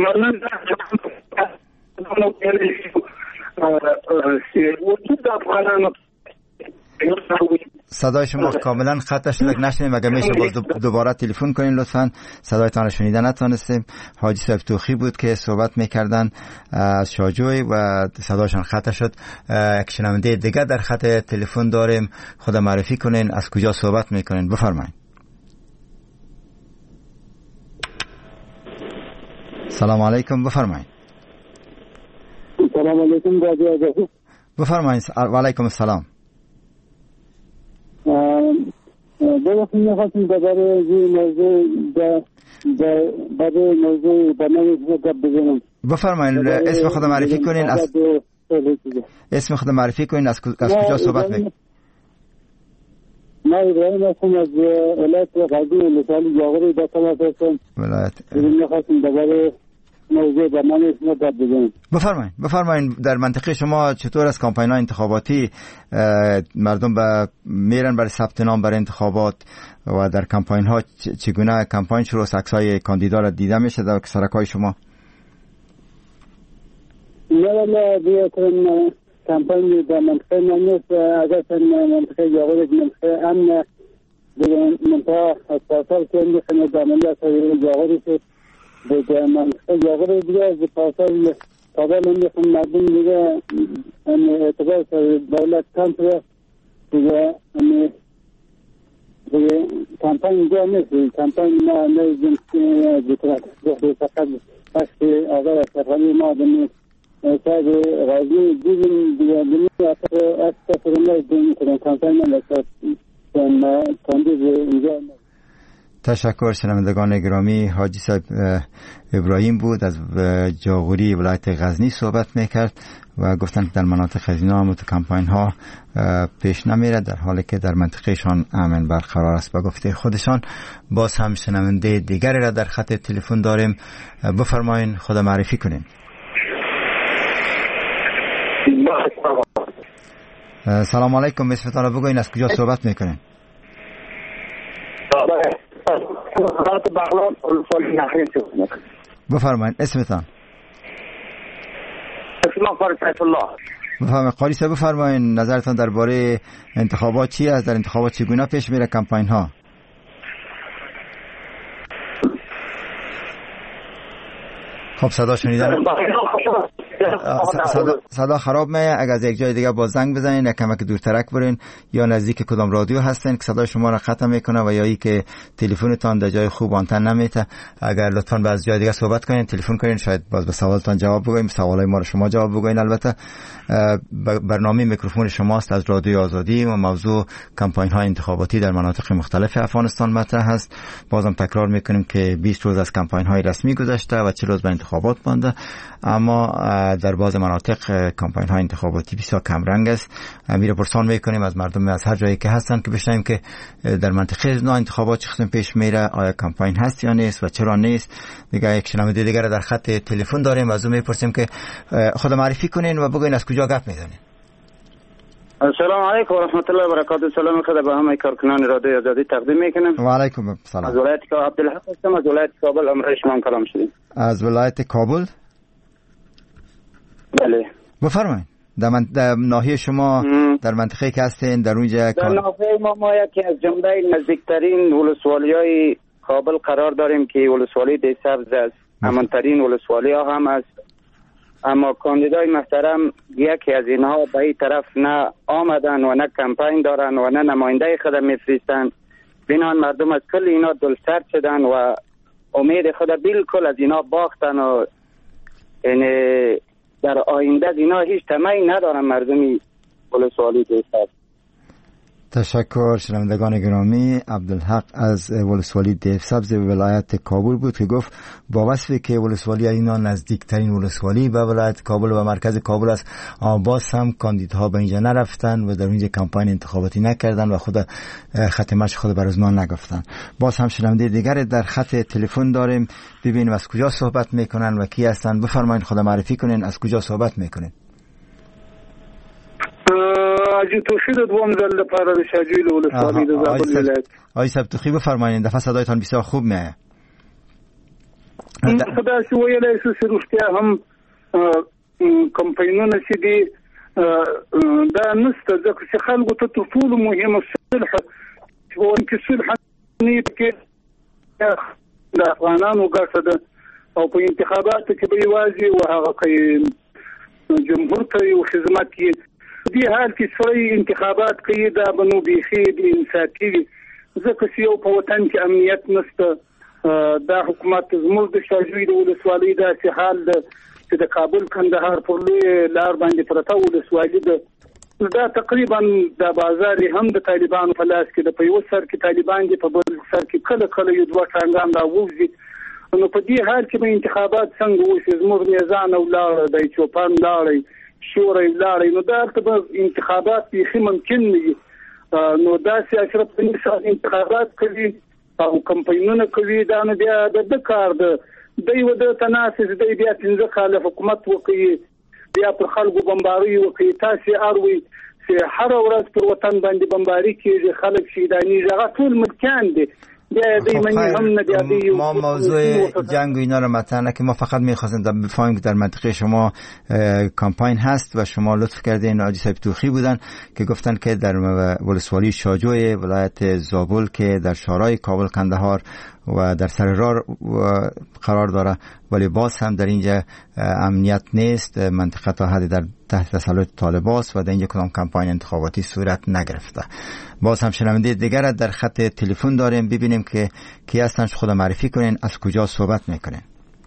صدای شما کاملا قطع شده نشنیدیم. اگر میشه باز دوباره تلفن کنین لطفا. صدایتان رو شنیدن نتونستیم. حاجی صاحب توخی بود که صحبت میکردن از شاجوی و صدایشان قطع شد. یک شنونده دیگه در خط تلفن داریم. خدا معرفی کنین از کجا صحبت میکنین. بفرمایید. سلام علیکم. بفرمایید.
سلام علیکم.
بفرمایید. و علیکم السلام.
بله می‌خواستم درباره این موضوع برنامه گپ بزنم.
بفرمایید. اسم خود معرفی کنین. اسم خود معرفی کنین. از کجا صحبت میکنین؟
ما ابراهیم هستم از ولایت غربی ولسوالی جاغوری در تماس هستم. می‌خواستم درباره موضوع برنامه شما گپ بزنم.
بفرمایید. در منطقه شما چطور از کمپاین‌های انتخاباتی مردم میرن برای ثبت نام برای انتخابات و در کمپاین‌ها چگونه کمپاین شروع عکس‌های کاندیدا را دیده میشه در سرکای شما؟
نه بیاتون کمپاین در منطقه نیست. اگر منطقه جاغوری منطقه امن منطقه از پاسال که میخوام در منطقه جاغوری که دیگه من جاغوری دیگه از پاسال کابل میخوام مردم دیگه اعتبار دولت کنتر دیگه کمپاین جا نیست. کمپاین ما نمیدونم که فقط بخشی آقای سرخانی ما دنی صاحب غازی دیدیم دیگه دنی اصلا فرمای دنی کنم کمپاین نمیشه کاندید اینجا.
تشکر. شنوندگان گرامی، حاجی صاحب ابراهیم بود از جاغوری ولایت غزنی صحبت میکرد و گفتن که در مناطق اینا هم کمپاین ها پیش نمیره، در حالی که در منطقهشان امن برقرار است. با گفته خودشان باز هم شنونده دیگری را در خط تلفن داریم. بفرمایین. خدا معرفی کنین. سلام علیکم. اسمتان رو بگوین. از کجا صحبت میکنین؟ بفرمایید. اسمتان؟ بفرمایید. قاری صاحب بفرمایید. نظرتان درباره انتخابات چی است؟ در انتخابات چگونه پیش میره کمپاین ها؟ خب صدا شنیدن صدا خراب میه. اگر از یک جای دیگه باز زنگ بزنین یا کمک دورترک برین یا نزدیک کدام رادیو هستین که صدای شما را قطع میکنه و یا ای که تلفنتان در جای خوب آنتن نمیته. اگر لطفاً باز جای دیگه صحبت کنین، تلفن کنین، شاید باز به سوالتان جواب بگویم، سوالای ما رو شما جواب بگوین. البته برنامه میکروفون شماست از رادیو آزادی و موضوع کمپاین های انتخاباتی در مناطق مختلف افغانستان مطرح است. بازم تکرار میکنیم که 20 روز از کمپاین های رسمی گذشته و 40 روز به انتخابات مانده، اما در بعض مناطق کمپاین های انتخاباتی بسیار کم رنگ است. میره پرسان میکنیم از مردم از هر جایی که هستن که بشنویم که در منطقه از انتخابات چه قسم پیش میره، آیا کمپاین هست یا نیست و چرا نیست. دیگه یک شنونده دیگر در خط تلفن داریم، از اون میپرسیم که خود معرفی کنین و بگوین از کجا گپ میزنین.
السلام علیکم و رحمت الله و برکاته. سلام خدا به همه کارکنان رادیو آزادی تقدیم میکنم.
و علیکم السلام.
از ولایت عبدالحق هستم، از ولایت کابل. امروز شما کلام شدیم. از
ولایت کابل؟
بله.
بفرمایید. در ناحیه شما در منطقه که هستین در اونجا
در ناحیه ما یکی از جمله نزدیکترین ولسوالی‌های کابل قرار داریم که ولسوالی دیسبز است. امن‌ترین ولسوالی ها هم است. اما کاندیدای محترم یکی از اینها به این طرف نه آمدن و نه کمپین دارن و نه نماینده خود میفرستن. بنان مردم از کل اینا دلسرد شدن و امید خود بالکل از اینا باختن و یعنی در آینده از اینا هیچ طمعی ندارن مردمی ولسوالی دیسبز.
تشکر. شنوندگان گرامی، عبدالحق از ولسوالی دیسبز ولایت کابل بود که گفت با وصفی که ولسوالی اینا نزدیکترین ولسوالی به ولایت کابل و مرکز کابل است، باز هم کاندیداها به اینجا نرفتن و در اینجا کمپاین انتخاباتی نکردن و خود خط مشی خود بر ازمان نگفتن. باز هم شنونده دیگر در خط تلفن داریم، ببینیم از کجا صحبت میکنن و کی هستن. بفرمایید خود معرفی کنین، از کجا صحبت میکنین.
حاجی توفیق دوم زل لپاره د شاجوی له ولسوالۍ د زابل ولایت.
آقای صاحب توخی بفرمایید، دفعه صدایتان بسیار خوب میاد.
خدا شو ویلای شو چې رښتیا هم کمپاینونه چې دي دا نسته ځکه چې خلکو ته تر ټولو مهمه صلح چې صلح نه کې د افغانانو ګټه ده او په انتخاباتو کې به یوازې هغه کوي جمهور ته یو خدمت کوي. دې حال کې سړی انتخابات کوي دا بنو بیخي د انصافي ځکه چې یو په وطن کې امنیت نشته. دا حکومت زموږ د شاجوی د ولسوالۍ داسې حال ده چې د کابل کندهار پر لوی لار باندې پرته ولسوالۍ ده. دا تقریبا د بازار هم د طالبانو په لاس کې د په یو سر کې طالبان دي، په بل سر کې کله یو دوه ټانګان راوځي. نو په دې حال کې به انتخابات څنګه وشي؟ زموږ میزان او لاړ د چوپان لاړې شورې لاړې، نو دا به انتخابات بیخي ممکن نه وي. نو داسې اشرف غني صاحب انتخابات کوي او کمپاینونه کوي، دا نه بیا د کار ده. دی و د تناسب دی بیا 15 کال حکومت وکړي، بیا پر خلکو بمباري وکړي. تاسو اروي چې هر ورځ پر وطن باندې بمباري کیږي، خلک شهیدانی ځای ټول ملکان دي.
ما موضوع جنگ و اینا رو مطرح نکنیم، ما فقط می‌خواستیم بفهمیم که در منطقه شما کمپاین هست و شما لطف کردین. حاجی صاحب توخی بودن که گفتن که در ولسوالی شاجوی ولایت زابل که در شورای کابل کندهار و در سر راه قرار داره، ولی باز هم در اینجا امنیت نیست، منطقه تا حدی در تحت تسلط طالباست و در اینجا کدام کمپاین انتخاباتی صورت نگرفته. باز هم شنونده دیگر در خط تلفن داریم، ببینیم که کی هستن، خود معرفی کنین، از کجا صحبت میکنین.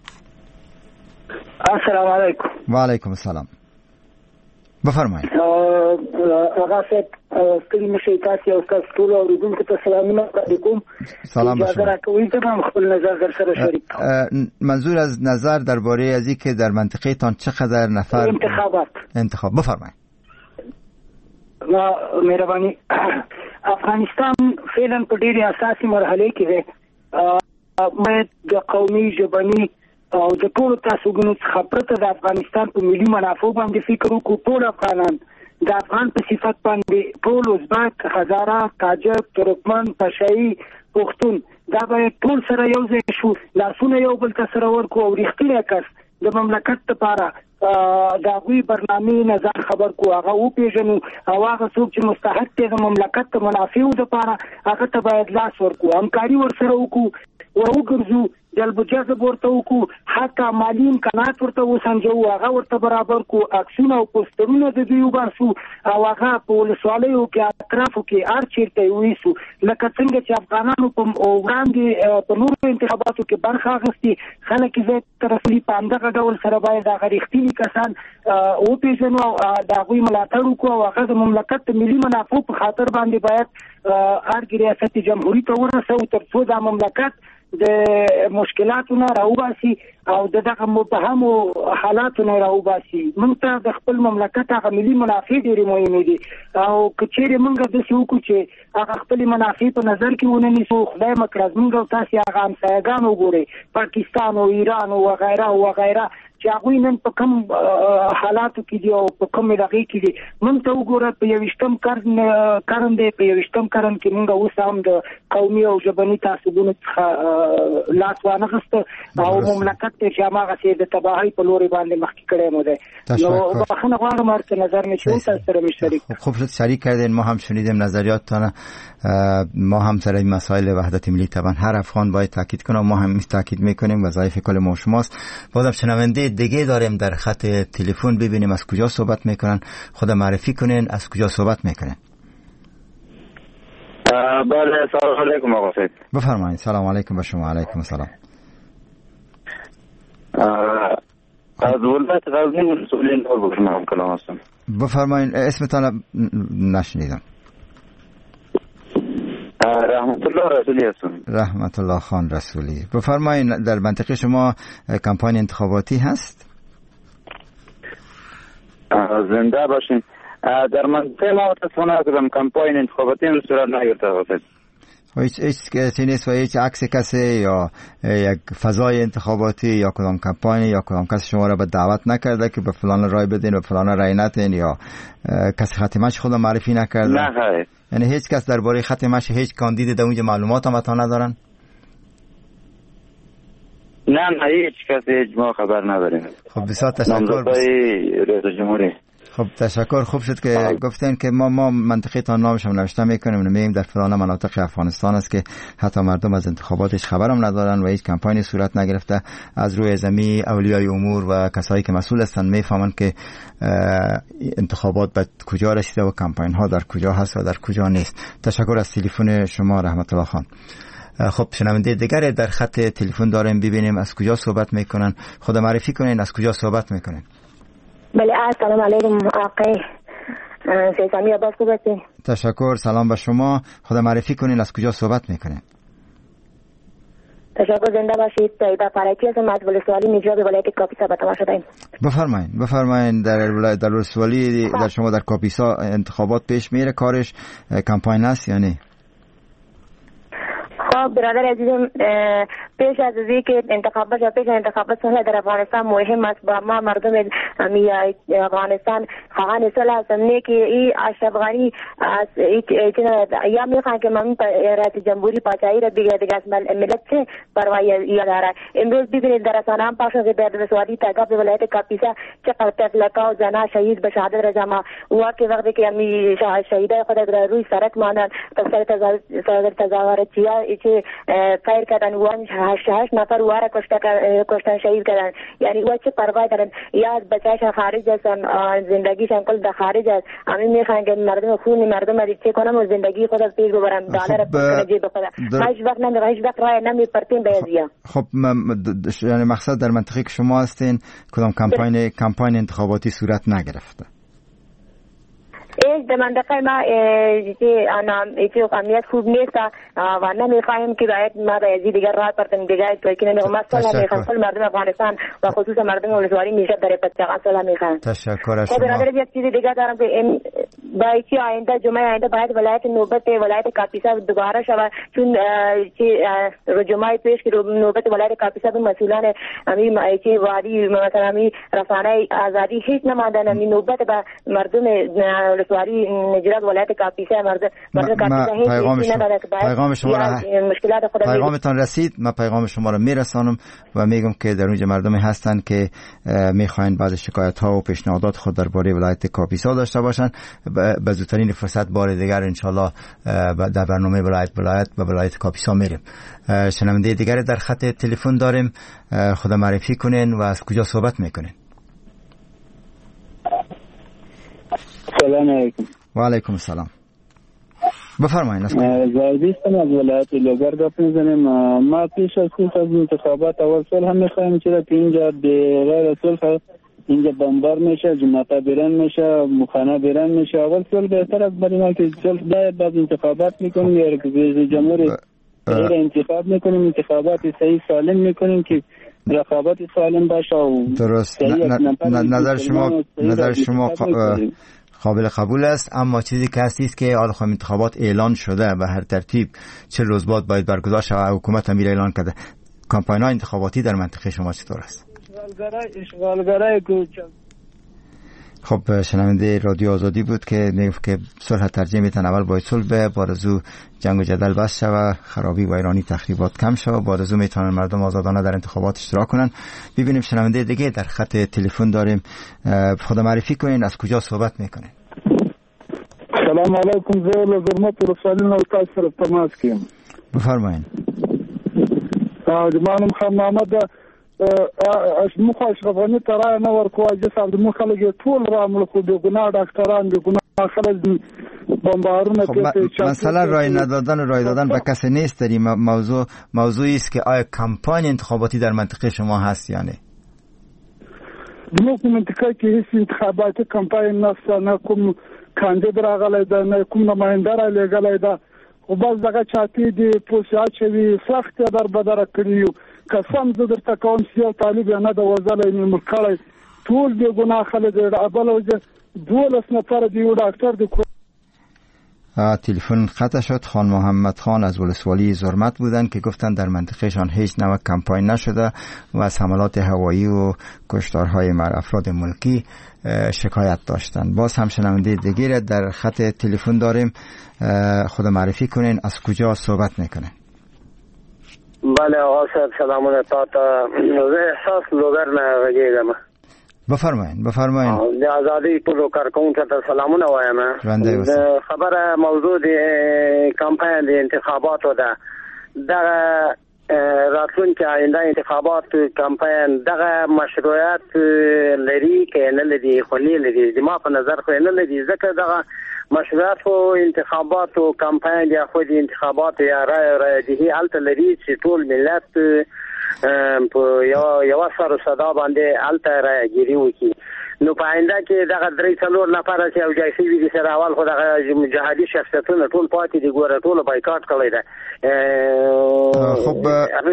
السلام علیکم.
و علیکم السلام. بفرمایید.
آقا صاحب ستړي مشي تاسو او تاسو ټول اوریدونکو ته سلامونه علیکم.
سلام بشه.
اجازه راکوئ ته هم خپل نظر در سره شریک کوم.
منظور از نظر درباره از این که در منطقه تان چقدر نفر انتخاب بفرمایید.
مهرباني. افغانستان فعلا په ډېرې اساسي مرحله کې ده. باید د قومي ژبني او د ټولو تعصبونو څخه پرته د افغانستان په ملي منافعو باندې فکر وکړو. ټول افغانان د افغان په صفت باندې ټول ازبک، هزاره، تاجک، ترکمن، پشاهي، پښتون دا باید ټول سره یو ځای شو، لاسونه یو بل ته سره ورکو او رښتینی کس د مملکت لپاره د هغوی برنامې نظر خبر کو، هغه وپېژنو او هغه څوک چې مستحق دی د مملکت د منافعو لپاره هغه ته باید لاس ورکو، همکاري ورسره وکړو، وګرځو، جلب و جذب ورته وکړو، حتی مالي امکانات ورته وسنجو، هغه ورته برابر کو، عکسونه او پوسټرونه د دوی وباسو او هغه په ولسوالیو کې اطرافو کې هر چېرته ویسو. لکه څنګه چې افغانانو په وړاندې په نورو انتخاباتو کې برخه اخیستې، خلک یې ځای ته رسلي. په همدغه ډول سره باید هغه رښتیني کسان وپېژنو او د هغوی ملاتړ وکړو او هغه د مملکت د ملي منافعو په خاطر باندې باید هر ریاست جمهوري ته ورسوو تر څو دا مملکت د مشکلاتونو راوباسي او دغه مبهم حالاتونو راوباسي. موږ ته د خپل مملکت هغه ملي منافع ډېرې مهمې دي او که چیرې موږ داسې وکړو چې هغه خپلې منافع په نظر کې ونه نیسو، خدای مه کړه موږ او تاسې هغه همسایګان وګورئ، پاکستان او ایران او وغیره وغیره، چې هغوی نن په کوم حالاتو کې دي او په کومې دغې کې دي. موږ ته وګوره په 21م قرن دی، په 21م قرن کې موږ اوس هم د قومي او ژبني تعصبونو څخه لاس وانخیسته او مملکت ته چې هماغسې د تباهۍ په لوري باندې مخکې کړی مو دی. نو بخښنه غواړم هر څه نظر مې چې تاسو سره مې شریک.
خوب شد شریک کردین، ما هم شنیدیم نظریاتتان. ما هم سر این مسائل وحدت ملی طبعا هر افغان باید تاکید کنه، ما هم تاکید میکنیم، وظایف کل ما شماست. بازم شنونده دیگه داریم در خط تلفن، ببینیم از کجا صحبت میکنن، خود معرفی کنین از کجا صحبت میکنن.
بله سلام علیکم آقا سید.
بفرمایید. سلام علیکم و شما. علیکم السلام.
از ولایت غزنی مسئولین نور بکنم کلام هستم.
بفرمایید. اسمتان نشنیدم.
رحمت الله رسولی هستم.
رحمت الله خان رسولی. بفرمایید در منطقه شما کمپاین انتخاباتی هست؟
زنده باشین. در منطقه ما متاسفانه کدام کمپاین انتخاباتی صورت نگرفته است.
هیچ کسی نیست و هیچ عکس کسی یا یک فضای انتخاباتی یا کدام کمپاین یا کدام کسی شما را به دعوت نکرده که به فلان رای بدین و فلان رای ندین یا کسی خط مشی خود معرفی نکرده؟
نه خیر.
یعنی هیچ کس درباره خط مشی هیچ کاندید در اونجا معلومات هم عطا ندارن؟
نه هیچ کسی هیچ ما خبر نداریم.
خب بسیار تشکر.
رئیس جمهوری.
خب تشکر. خوب شد که گفتین که ما منطقه تان نامش هم نوشته میکنیم، میگیم در فلان مناطق افغانستان است که حتی مردم از انتخاباتش خبرم ندارن و هیچ کمپاینی صورت نگرفته. از روی زمین اولیای امور و کسایی که مسئول هستند میفهمند که انتخابات به کجا رسیده و کمپاین ها در کجا هست و در کجا نیست. تشکر از تلفن شما رحمت الله خان. خب شنونده دیگر در خط تلفن داریم، ببینیم از کجا صحبت میکنن. خود معرفی کنین از کجا صحبت میکنین.
بله السلام علیکم آقای سیسامی عباس، خوب هستین؟
تشکر. سلام به شما. خود معرفی کنین از کجا صحبت میکنین.
تشکر. زنده باشید. طیبه فرکی هستم از ولسوالی نجراب ولایت کاپیسا به تماشا داریم.
بفرمایید در ولسوالی در شما در کاپیسا انتخابات پیش میره، کارش کمپاین است یا نه؟
خب برادر عزیزم، پیش از اینکه انتخابات صلح در افغانستان مهم است. با ما مردم افغانستان خواهان صلح هستند. نه که این اشرف غنی یا میخوان که من رئیس جمهوری پاچایی را دیگه از ملت چه پرواهی داره. امروز ببینید در رسانه هم پخش شده در ولسوالی تگاب ولایت کاپیسا چقدر تفلکا و زنا شهید به شهادت رسما وقتی وقتی که شهیدای خود روی سرک ماندن، تظاهراتچیا که فایر کردن و 8 نفر واره کشتن شهید کردن. یعنی و چه پروا دارن؟ یا از بچه‌شان خارج هستن، زندگیشان کل در خارج است. همین میخوان که مردم خون مردم رو چه کنم و زندگی خود از پیش ببرن، دلار کنه جیب خود. هیچ وقت راه نمیپرتیم به ازیا.
خب یعنی مقصد در منطقه که شما هستین کدام کمپاین انتخاباتی صورت نگرفته؟
در منطقه ما چه امنیت خوب نیست و نمیخواهیم که باید ما به ازی دیگر راه پرتیم دیگر که مثلا میخوام کل مردم افغانستان و خصوص مردم ولسوالی میشه در پچقان صلح میخوام.
تشکر از
شما. خب یک چیز دیگر دارم که با چی آینده جمعه آینده باید ولایت نوبت ولایت کاپیسا دوباره شود، چون جمعه پیش که نوبت ولایت کاپیسا به مسئولان همین چی وادی مثلا همین رسانه آزادی هیچ نماندن، همین نوبت به مردم ولسوالی نجراب ولایت کاپیسا مردم کاپیسا هیچ
پیغام شما را
مشکلات خود
پیغامتان رسید. من پیغام شما را میرسانم و میگم که در اونجا مردمی هستن که میخواین بعض شکایت ها و پیشنهادات خود درباره ولایت کاپیسا داشته باشن. به زودترین فرصت بار دیگر انشالله در برنامه ولایت کاپیسا میریم. شنونده دیگر در خط تلفن داریم، خود معرفی کنین و از کجا صحبت میکنین.
سلام علیکم.
و علیکم السلام. بفرمایید.
زایدیستم از ولایت لوگر گپ میزنیم. ما پیش از انتخابات اول سال هم میخوایم که اینجا به غیر صلح اینجا بمبار میشه، جمعه بیرن میشه، مخانه بیرن میشه. اول سال بهتر از برای ما که صلح باید بعد انتخابات میکنیم یا رئیس جمهوری غیر انتخاب میکنیم، انتخابات صحیح سالم میکنیم که رقابت سالم باشه. و
درست. نظر شما قابل قبول است، اما چیزی که هست که حال انتخابات اعلان شده به هر ترتیب 40 روز بعد باید برگزار شود. حکومت هم اعلان کرده. کمپاین انتخاباتی در منطقه شما چطور است؟
اشغالگرای
خب شنونده رادیو آزادی بود که میگفت که صلح ترجیح میتن اول باید صلح به، بعد از او جنگ و جدل بس شود، خرابی و ایرانی تخریبات کم شود، بعد از او میتونن مردم آزادانه در انتخابات اشتراک کنن. ببینیم شنونده دیگه در خط تلفن داریم. خود معرفی کنین، از کجا صحبت میکنین؟
سلام علیکم، زه له زرمت ولسوالۍ نه تاسو سره تماس کوم.
بفرمایئ.
زما نوم خان محمد موږ اشرفاني ته رایه نه ورکوو. حاجي صاحب زموږ خلک یې ټول رامړه کړو، بې ګناه ډاکټران، بې ګناه خلک بمبارونه.
مثلا رای ندادن و رای دادن به کسی نیست. در این موضوعی است که آیا کمپاین انتخاباتی در منطقه شما هست یا نه؟
زموږ په منطقه کې هیڅ انتخاباتي کمپاین نشته، نه کوم کاندید راغلی ده، نه کوم نماینده رالیږلی ده. خو بس دغه چاپې دي پوسې اچوي، سخت یې دربدره کړي یو. قسم زه درته کوم چې یو طالب یې نه ده وژلی، مې کړی. ټول بې ګناه خلک دی. بله وجه 12 نفره دی، یو ډاکټر دی.
تلفن قطع شد. خان محمد خان از ولسوالی زرمت بودند که گفتند در منطقهشان هیچ نوع کمپاین نشده و از حملات هوایی و کشتارهای افراد ملکی شکایت داشتند. باز هم شنونده دیگه در خط تلفن داریم. خود معرفی کنین، از کجا صحبت میکنین؟
بله آقا صاحب سلامونه تا احساس لوگر نه غږیږم.
بفرمایئ.
د ازادي ټولو کارکونکو ته سلامونه وایم. خبره موضوع د کمپاین د انتخاباتو ده. دغه راتلونکي آینده انتخابات کمپاین دغه مشروعیت لري که نه لري؟ خو نه لري. زما په نظر خو نه لري، ځکه دغه مشروعیت خو انتخابات او کمپاین یا خو د انتخابات یا رای دهي هلته لري چې ټول ملت په یو سره صدا باندې هلته راګیري وکړي. نو په آینده کې دغه 3-4 نفر چې او جایسي وي سره اول خو دغه جهادي شخصیتونه ټول پاتې دي، ګوره ټول بایکاټ کړی ده.
خب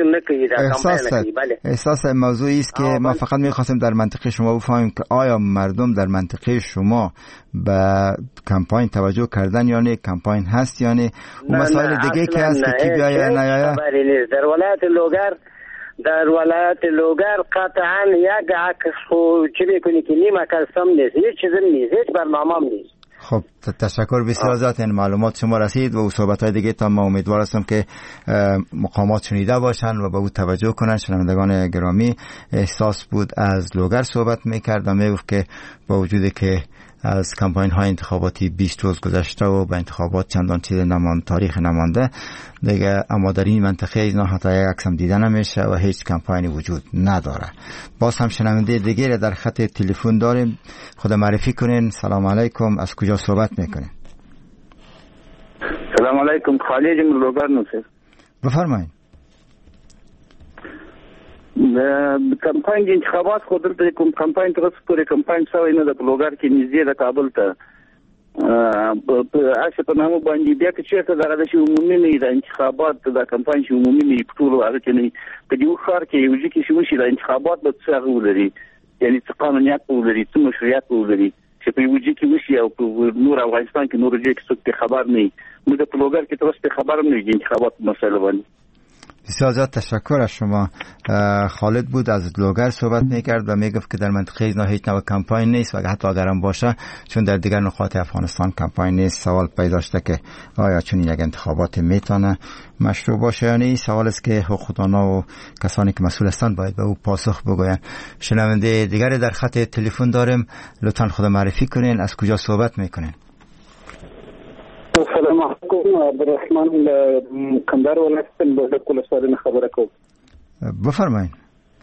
احساس موضوعی است که ما فقط می‌خواستیم در منطقه شما بفهمیم که آیا مردم در منطقه شما به کمپاین توجه کردن یا نه، کمپاین هست یا نه، و مسائل دیگه که هست که کی بیاید یا نیاید.
در ولایت لوگر قطعا یک عکس خو چی بکنی که نیم کسم نیست، هیچ چیزم نیست، هیچ برنامه هم نیست.
خب تشکر بسیار ذات. این معلومات شما رسید و صحبت‌های دیگه تا ما امیدوار هستم که مقامات شنیده باشن و به او توجه کنن. شنوندگان گرامی، احساس بود از لوگر صحبت می‌کرد و میگفت که با وجودی که از کمپاین های انتخاباتی 20 روز گذشته و به انتخابات چندان چیز تاریخ نمانده دیگه، اما در این منطقه اینا حتی یک عکس هم دیده نمیشه و هیچ کمپاینی وجود نداره. باز هم شنونده دیگه در خط تلفن داریم. خود معرفی کنین. سلام علیکم، از کجا صحبت میکنین؟
سلام علیکم، خالد لوگر نوسه.
بفرمایید.
کمپاین انتخابات خو دلته کوم کمپاین تر اوسه پورې کمپاین شوی نه د بلوګر کې نږدې د کابل ته په اصل په نامه باندې بیا که چیرته دغه د عمومي نه د انتخابات د کمپاین چې عمومي نه په ټولو هغه کې نه په یو ښار کې یو ځکه چې وشي د انتخابات به څه ولري، یعنی څه قانونیت ولري، څه مشروعیت ولري چې په یو ځکه وشي او په نور افغانستان کې نور ځکه څه خبر نه موږ د بلوګر کې تر اوسه خبر نه دی انتخابات مسئله باندې.
بسیار زیاد تشکر از شما. خالد بود از لوگر صحبت میکرد و میگفت که در منطقه اینا هیچ نوع کمپاین نیست و حتی اگرم باشه چون در دیگر نقاط افغانستان کمپاین نیست. سوال پیدا شده که آیا چون یک انتخابات میتونه مشروع باشه یا نه. سوال است که حقوقدانا و کسانی که مسئول هستند باید به او پاسخ بگویند. شنونده دیگری در خط تلفن داریم. لطفا خود معرفی کنین، از کجا صحبت میکنین؟
السلام علیکم، عبدالرحمن کندهار ولایت بولدک ولسوالۍ نه خبره کوم.
بفرمایئ.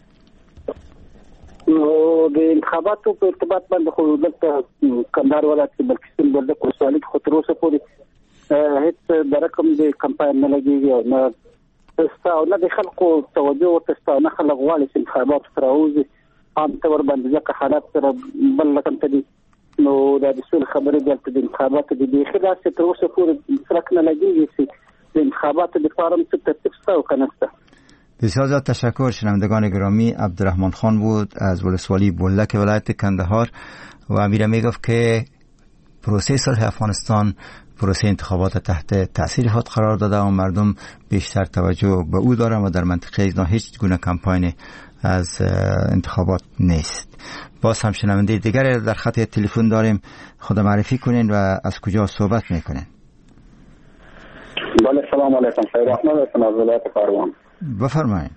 نو د انتخاباتو په ارتباط باندې خو دلته کندهار ولایت کې بلکې بولدک ولسوالۍ خو تر اوسه پورې هیڅ د رقم د کمپاین نه لګېږي او نه د خلکو توجه ورته شته، نه خلک غواړي چې انتخابات سره راوځي عام طور باندې ځکه حالات سره بل رقم ته دي. نو دا د څه خبرې دلته د انتخاباتو د بیخي داسې تر اوسه پورې فرق نه لګېږي چې
انتخابات بفارم ترتیب است و کنسته.
بسیار زیاد تشکر. شنوندگان گرامی، عبدالرحمن خان بود از ولسوالی بولک ولایت کندهار و امیر میگفت که پروسه صلح افغانستان پروسه انتخابات تحت تأثیر خود قرار داده و مردم بیشتر توجه به او دارند و در منطقه ایزنا هیچ گونه کمپاین از انتخابات نیست. باز هم شنونده دیگر در خط تلفن داریم. خود معرفی کنین و از کجا صحبت میکنین؟
بله سلام علیکم. سید احمد هستم از ولایت کاروان.
بفرمایید.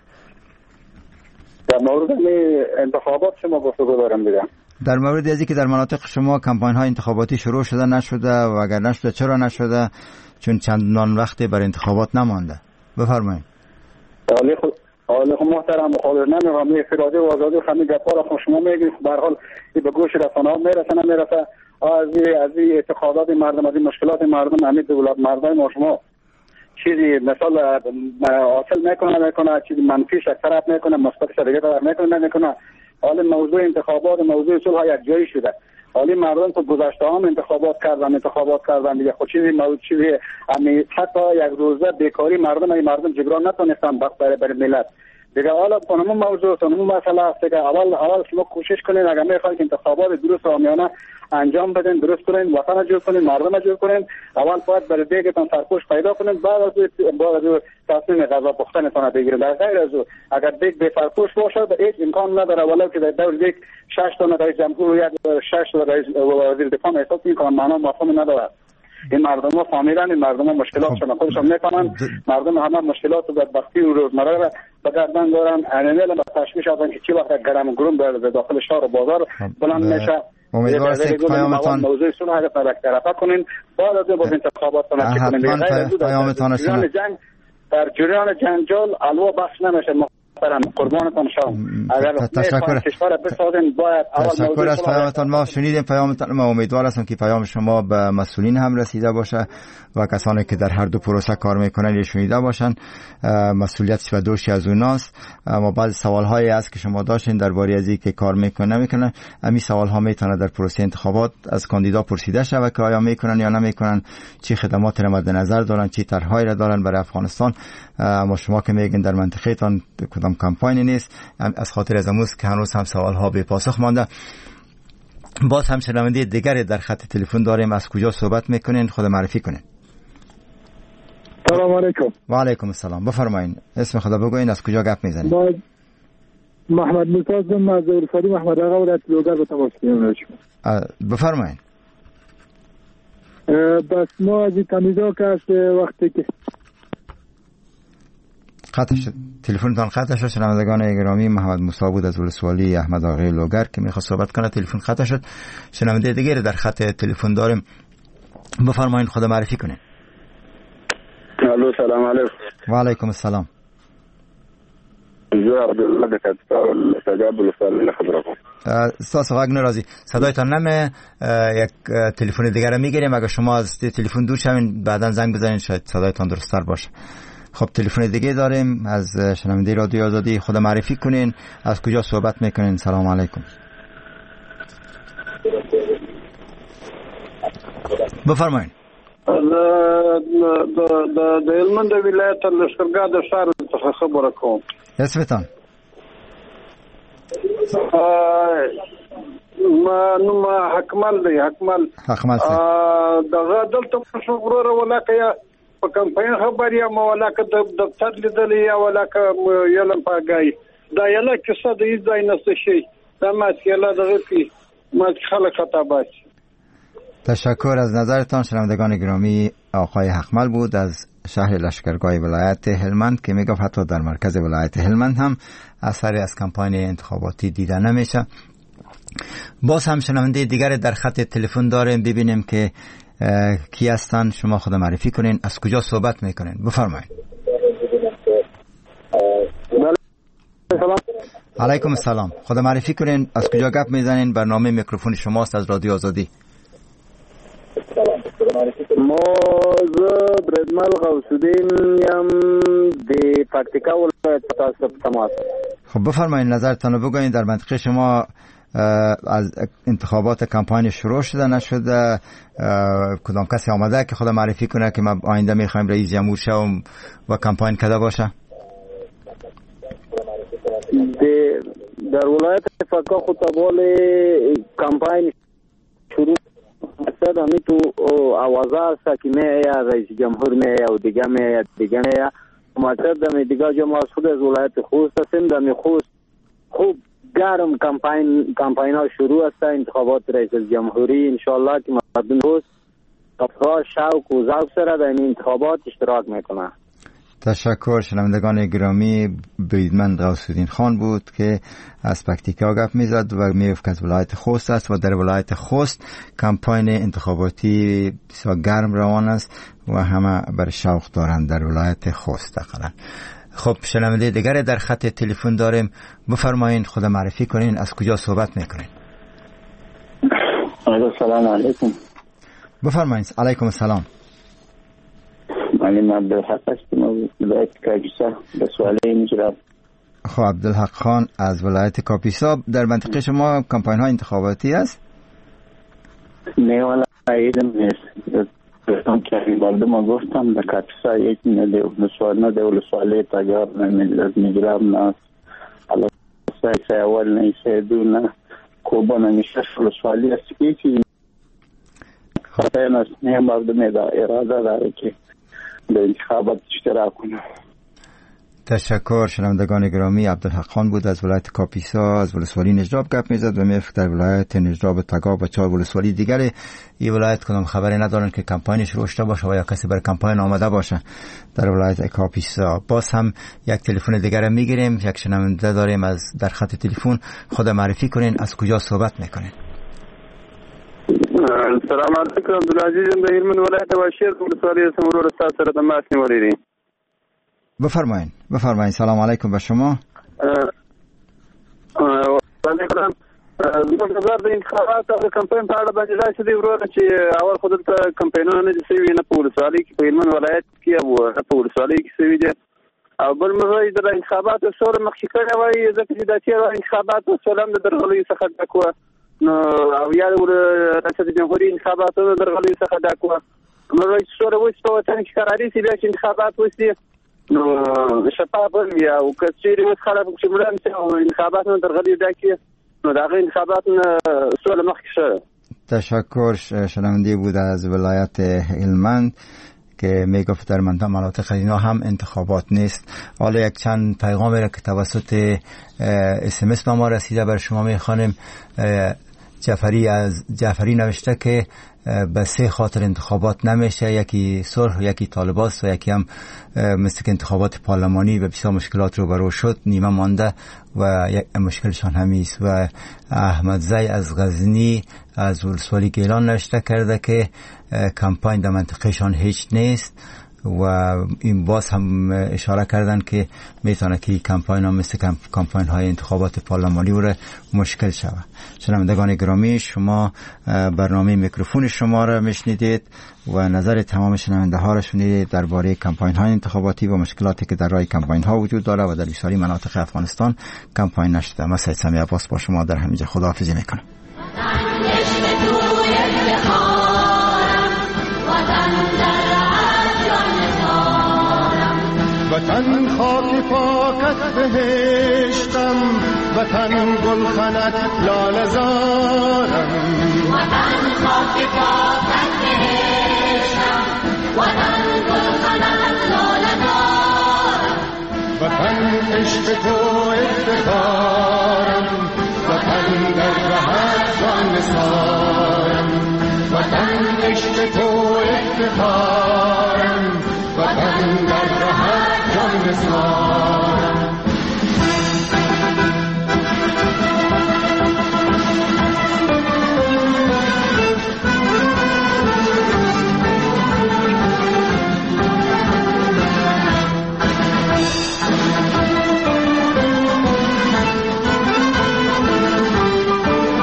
در مورد انتخابات شما گفتگو دارم دیگه.
در مورد ازی که در مناطق شما کمپاین های انتخاباتی شروع شده نشده و اگر نشده چرا نشده؟ چون چندان وقتی بر انتخابات نمانده. بفرمایید.
عالی محترم مخالفان نظامی فرادی و آزادی و خمی گپا را شما میگید به هر حال به گوش رسانه‌ها میرسه از این اعتقادات مردم، از این مشکلات مردم، همین دولت مردم ما شما چیزی مثال حاصل میکنه چیزی منفیش طرف میکنه، مثبتش دیگه طرف نمیکنه. حالا موضوع انتخابات موضوع صلح یک جایی شده. حالی مردم تو گذشته هم انتخابات کردن دیگه. خود چیزی حتی یک روزه بیکاری مردم جبران نتونستن برای ملت دیگه. حالا قانون موضوع مسئله است که اول شما کوشش کنین اگر میخواید انتخابات درست و عامیانه انجام بدین، درست کنین، وطن جور کنین، مردم جور کنین. اول باید برای دیگتون سرپوش پیدا کنین، بعد از تصمیم غذا پختنتون بگیرین. در غیر از اگر دیگ به سرپوش باشه هیچ امکان نداره ولو که در دور دیگ 6 تا رئیس جمهور یا 6 تا رئیس وزیر دفاع احساس میکنن، معنا مفهوم نداره. این مردم ها فهمیدن، این مردم ها مشکلاتشون خودشون میکنن. مردم همه مشکلات و بدبختی و روزمره را به گردن دارن. انیل با تشویش هستن که چی وقت گرم گروم به داخل شهر و بازار بلند میشه.
امیدوارم که پیامتان
موضوع صلح را طرف کنین، بعد از با انتخابات تنظیم کنین. در جریان جنجال الوا بخش نمیشه. قربانتان شام.
تشکر.
کشور بسازین باید
تشکر از پیامتان. ما شنیدیم پیامتان. ما امیدوار هستم که پیام شما به مسئولین هم رسیده باشه و کسانی که در هر دو پروسه کار میکنن شنیده باشن. مسئولیتش و دوشی از اوناست. ما بعضی سوال‌هایی هست که شما داشتین درباره از اینکه کار نمیکنن. همین سوال‌ها میتونه در پروسه انتخابات از کاندیدا پرسیده شود که آیا میکنن یا نمیکنن، چی خدمات را مد نظر دارن، چی طرح‌هایی را دارن برای افغانستان. اما شما که میگین در منطقه تان کدام کمپاینی نیست، از خاطر از امروز که هنوز هم سوال‌ها به پاسخ مانده. باز هم شنونده دیگری در خط تلفن داریم. از کجا صحبت میکنین؟ خود معرفی کنین.
سلام علیکم.
و علیکم السلام. بفرمایین اسم خدا بگوین، از کجا گپ میزنین؟
محمد موسی هستم از ولسوالی محمد آقا ولایت لوگر به تماس میگیرم.
بفرمایین.
بس ما از کاندیدا که وقتی که
تلفنتان قطع شد. شنوندگان گرامی، محمد موسی بود از ولسوالی احمد آقای لوگر که میخواست صحبت کنه، تلفن قطع شد. شنونده دیگه در خط تلفن داریم. بفرمایید خود معرفی کنین.
الو سلام علیکم.
و علیکم السلام.
عبدالله تجاب ولسوالی خبرکم.
استاد غږ ناراضی صدایتان نمی. یک تلفن دیگه رو میگیریم. اگر شما از تلفن دور شوین بعداً زنگ بزنین شاید صدایتان درست‌تر باشه. خب تلفن دیگه داریم از شنونده رادیو آزادی. خود معرفی کنین، از کجا صحبت میکنین؟ سلام علیکم. بفرمایید.
د هلمند ولایت لشکرګاه د ښار څخه خبره کوم.
اسمتان؟
ما حکمل دی.
حکمل
دغه دلته شو وروره ولاکه یا په کمپاین خبر یا مولاکه د دفتر لیدلې یا ولاکه یلم پاګای دا یلا کیسه د ایز ځای نشته شي دا مسئله دغه کی ما خلک خطا باش.
تشکر از نظرتان. شنوندگان گرامی، آقای حکمل بود از شهر لشکرگاه ولایت هلمند که میگفت حتی در مرکز ولایت هلمند هم اثری از کمپاین انتخاباتی دیده نمیشه. باز هم شنونده دیگر در خط تلفن داریم. ببینیم که کی هستن. شما خود معرفی کنین، از کجا صحبت میکنین؟ بفرمایید. علیکم السلام. خود معرفی کنین، از کجا گپ میزنین؟ برنامه میکروفون شماست از رادیو آزادی.
ما بردمل غوثالدین یم د پکتیکا ولایت تماس.
خب بفرمایید نظرتان رو بگوین. در منطقه شما از انتخابات کمپاین شروع شده نشده؟ کدام کسی آمده که خود معرفی کنه که ما آینده میخوایم رئیس جمهور شوم و کمپاین کده باشه؟
در ولایت فقط خود اول کمپاین شروع شد. همی تو آوازه است که میآید رئیس جمهور میآید و دیگه میآید مقصد دمی دیگه جو ما خود از ولایت خوست هستیم. دمی خوست خوب گرم کمپاین ها شروع است. انتخابات رئیس جمهوری انشالله که مردم خوست افراد شوق و ذوق سره در این انتخابات اشتراک میکنه.
تشکر. شنوندگان گرامی، بیدمند غوث‌الدین خان بود که از پکتیکا گپ میزد و میگفت از ولایت خوست است و در ولایت خوست کمپاین انتخاباتی بسیار گرم روان است و همه بر شوق دارند در ولایت خوست دقیقاً. خب شنونده دیگر در خط تلفن داریم. بفرمایید، خود معرفی کنین، از کجا صحبت میکنین؟
سلام علیکم.
بفرمایید. علیکم السلام.
من عبدالحق هستم از ولایت کاپیسا به سواله نجراب.
خب عبدالحق خان از ولایت کاپیسا، در منطقه شما کمپاین های انتخاباتی است؟
نه والا ایدم نیست. گفتم که این بارده ما گفتم در کاپیسا یک نه سواله تاگار از نجراب نه حالا سه اول نه سه دو نه کوبا نمیشه سوالی است که خطای نست نه بارده میده اراده داره که به انتخابات اشتراک کنه.
تشکر. شنوندگان گرامی، عبدالحق خان بود از ولایت کاپیسا از ولسوالی نجراب گپ میزد و میگفت در ولایت نجراب تگاب و 4 ولسوالی دیگر این ولایت کدام خبری ندارن که کمپاین شروع شده باشه و یا کسی بر کمپاین آمده باشه در ولایت کاپیسا. باز هم یک تلفن دیگر میگیریم. یک شنونده داریم از در خط تلفن. خود معرفی کنین، از کجا صحبت میکنین؟
السلام علیکم. عبدالعزیز بهیر من ولایت واشیر ولسوالی سمرور استاد سره تماس نیولیدی.
بفرمایید. سلام علیکم به شما.
علیکم. زموږ نظر د انتخابات او کمپاین په اړه باندې دا چې دی وروره چې اول خو دلته کمپاینونه نه دي سوي نه په ولسوالۍ کې په هلمند ولایت کې او نه په ولسوالۍ کې سوي دي او بل مزه د انتخاباتو سوله مخکې کړی وایي ځکه چې دا تېره انتخاباتو سوله هم د درغلیو څخه ډک وه نو او یا د ریاست جمهوري انتخاباتو د درغلیو څخه ډک وه مزه چې سوله وشي په وطن کې قراري شي بیا چې انتخابات وشي نو شفاف وي او که چېرې اوس خلک چې مړه شي او انتخابات نه درغلیو ډک وي نو د هغې انتخابات سوله مخکې شه.
تشکر. شنونده بود از ولایت هلمند که میگفت در مناطق اینا هم انتخابات نیست. حالا یک چند پیغامی را که توسط SMS به ما رسیده بر شما میخوانیم. جعفری نوشته که به 3 خاطر انتخابات نمیشه، یکی صلح، یکی طالباست و یکی هم مثل که انتخابات پارلمانی به بسیار مشکلات روبرو شد، نیمه مانده و یک مشکلشان همیست. و احمد زی از غزنی از ولسوالی گیلان نوشته کرده که کمپاین در منطقهشان هیچ نیست و این باز هم اشاره کردن که میتونه که کمپاین ها مثل کمپاین های انتخابات پارلمانی و مشکل شود. شنوندگان گرامی، شما برنامه میکروفون شما را میشنیدید و نظر تمام شنونده ها را شنیدید درباره کمپاین های انتخاباتی و مشکلاتی که در راه کمپاین ها وجود داره و در بسیاری مناطق افغانستان کمپاین نشده. من سید سمیع عباس با شما در همینجا خداحافظی میکنم.
وطن خاک پاکت بهشتم، وطن گلخنت لاله زارم. وطن خاک پاکت بهشتم، وطن گلخنت لاله زارم. وطن عشق تو افتخارم، وطن در رهت جان نثارم. وطن عشق تو افتخارم، وطن در رهت جان نثارم.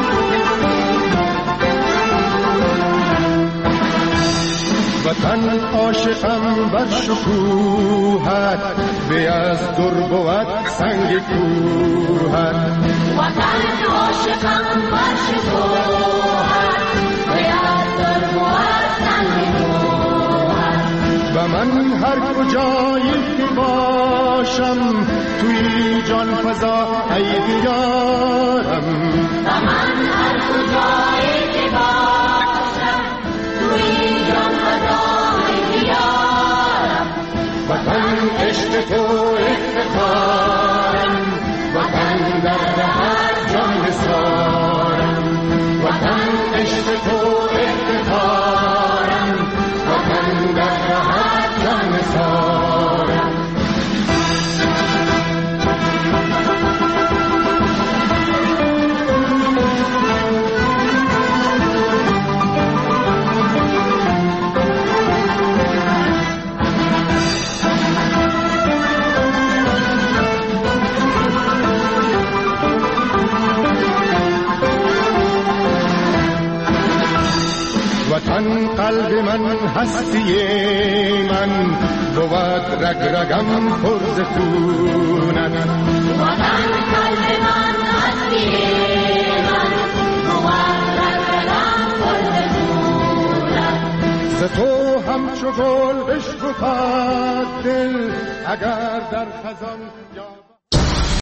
وطن عاشقم بر شکوهت به از در بود سنگ کوهت
وطن عاشقم بر شکوهت به از در بود سنگ کوهت
و من هر کجایی که باشم توی جان فضا ای دیارم
و من هر کجایی که باشم توی جان فضا ای دیارم
وطن عشق تو افتخارم وطن در هر جان نثارم وطن عشق تو افتخارم وطن در هر جان نثارم وطن قلب من هستی من بود رگ رگم پر ز خونت
وطن قلب من هستی من بود رگ رگم پر ز خونت
ز تو همچو گل بشکفد دل اگر در خزان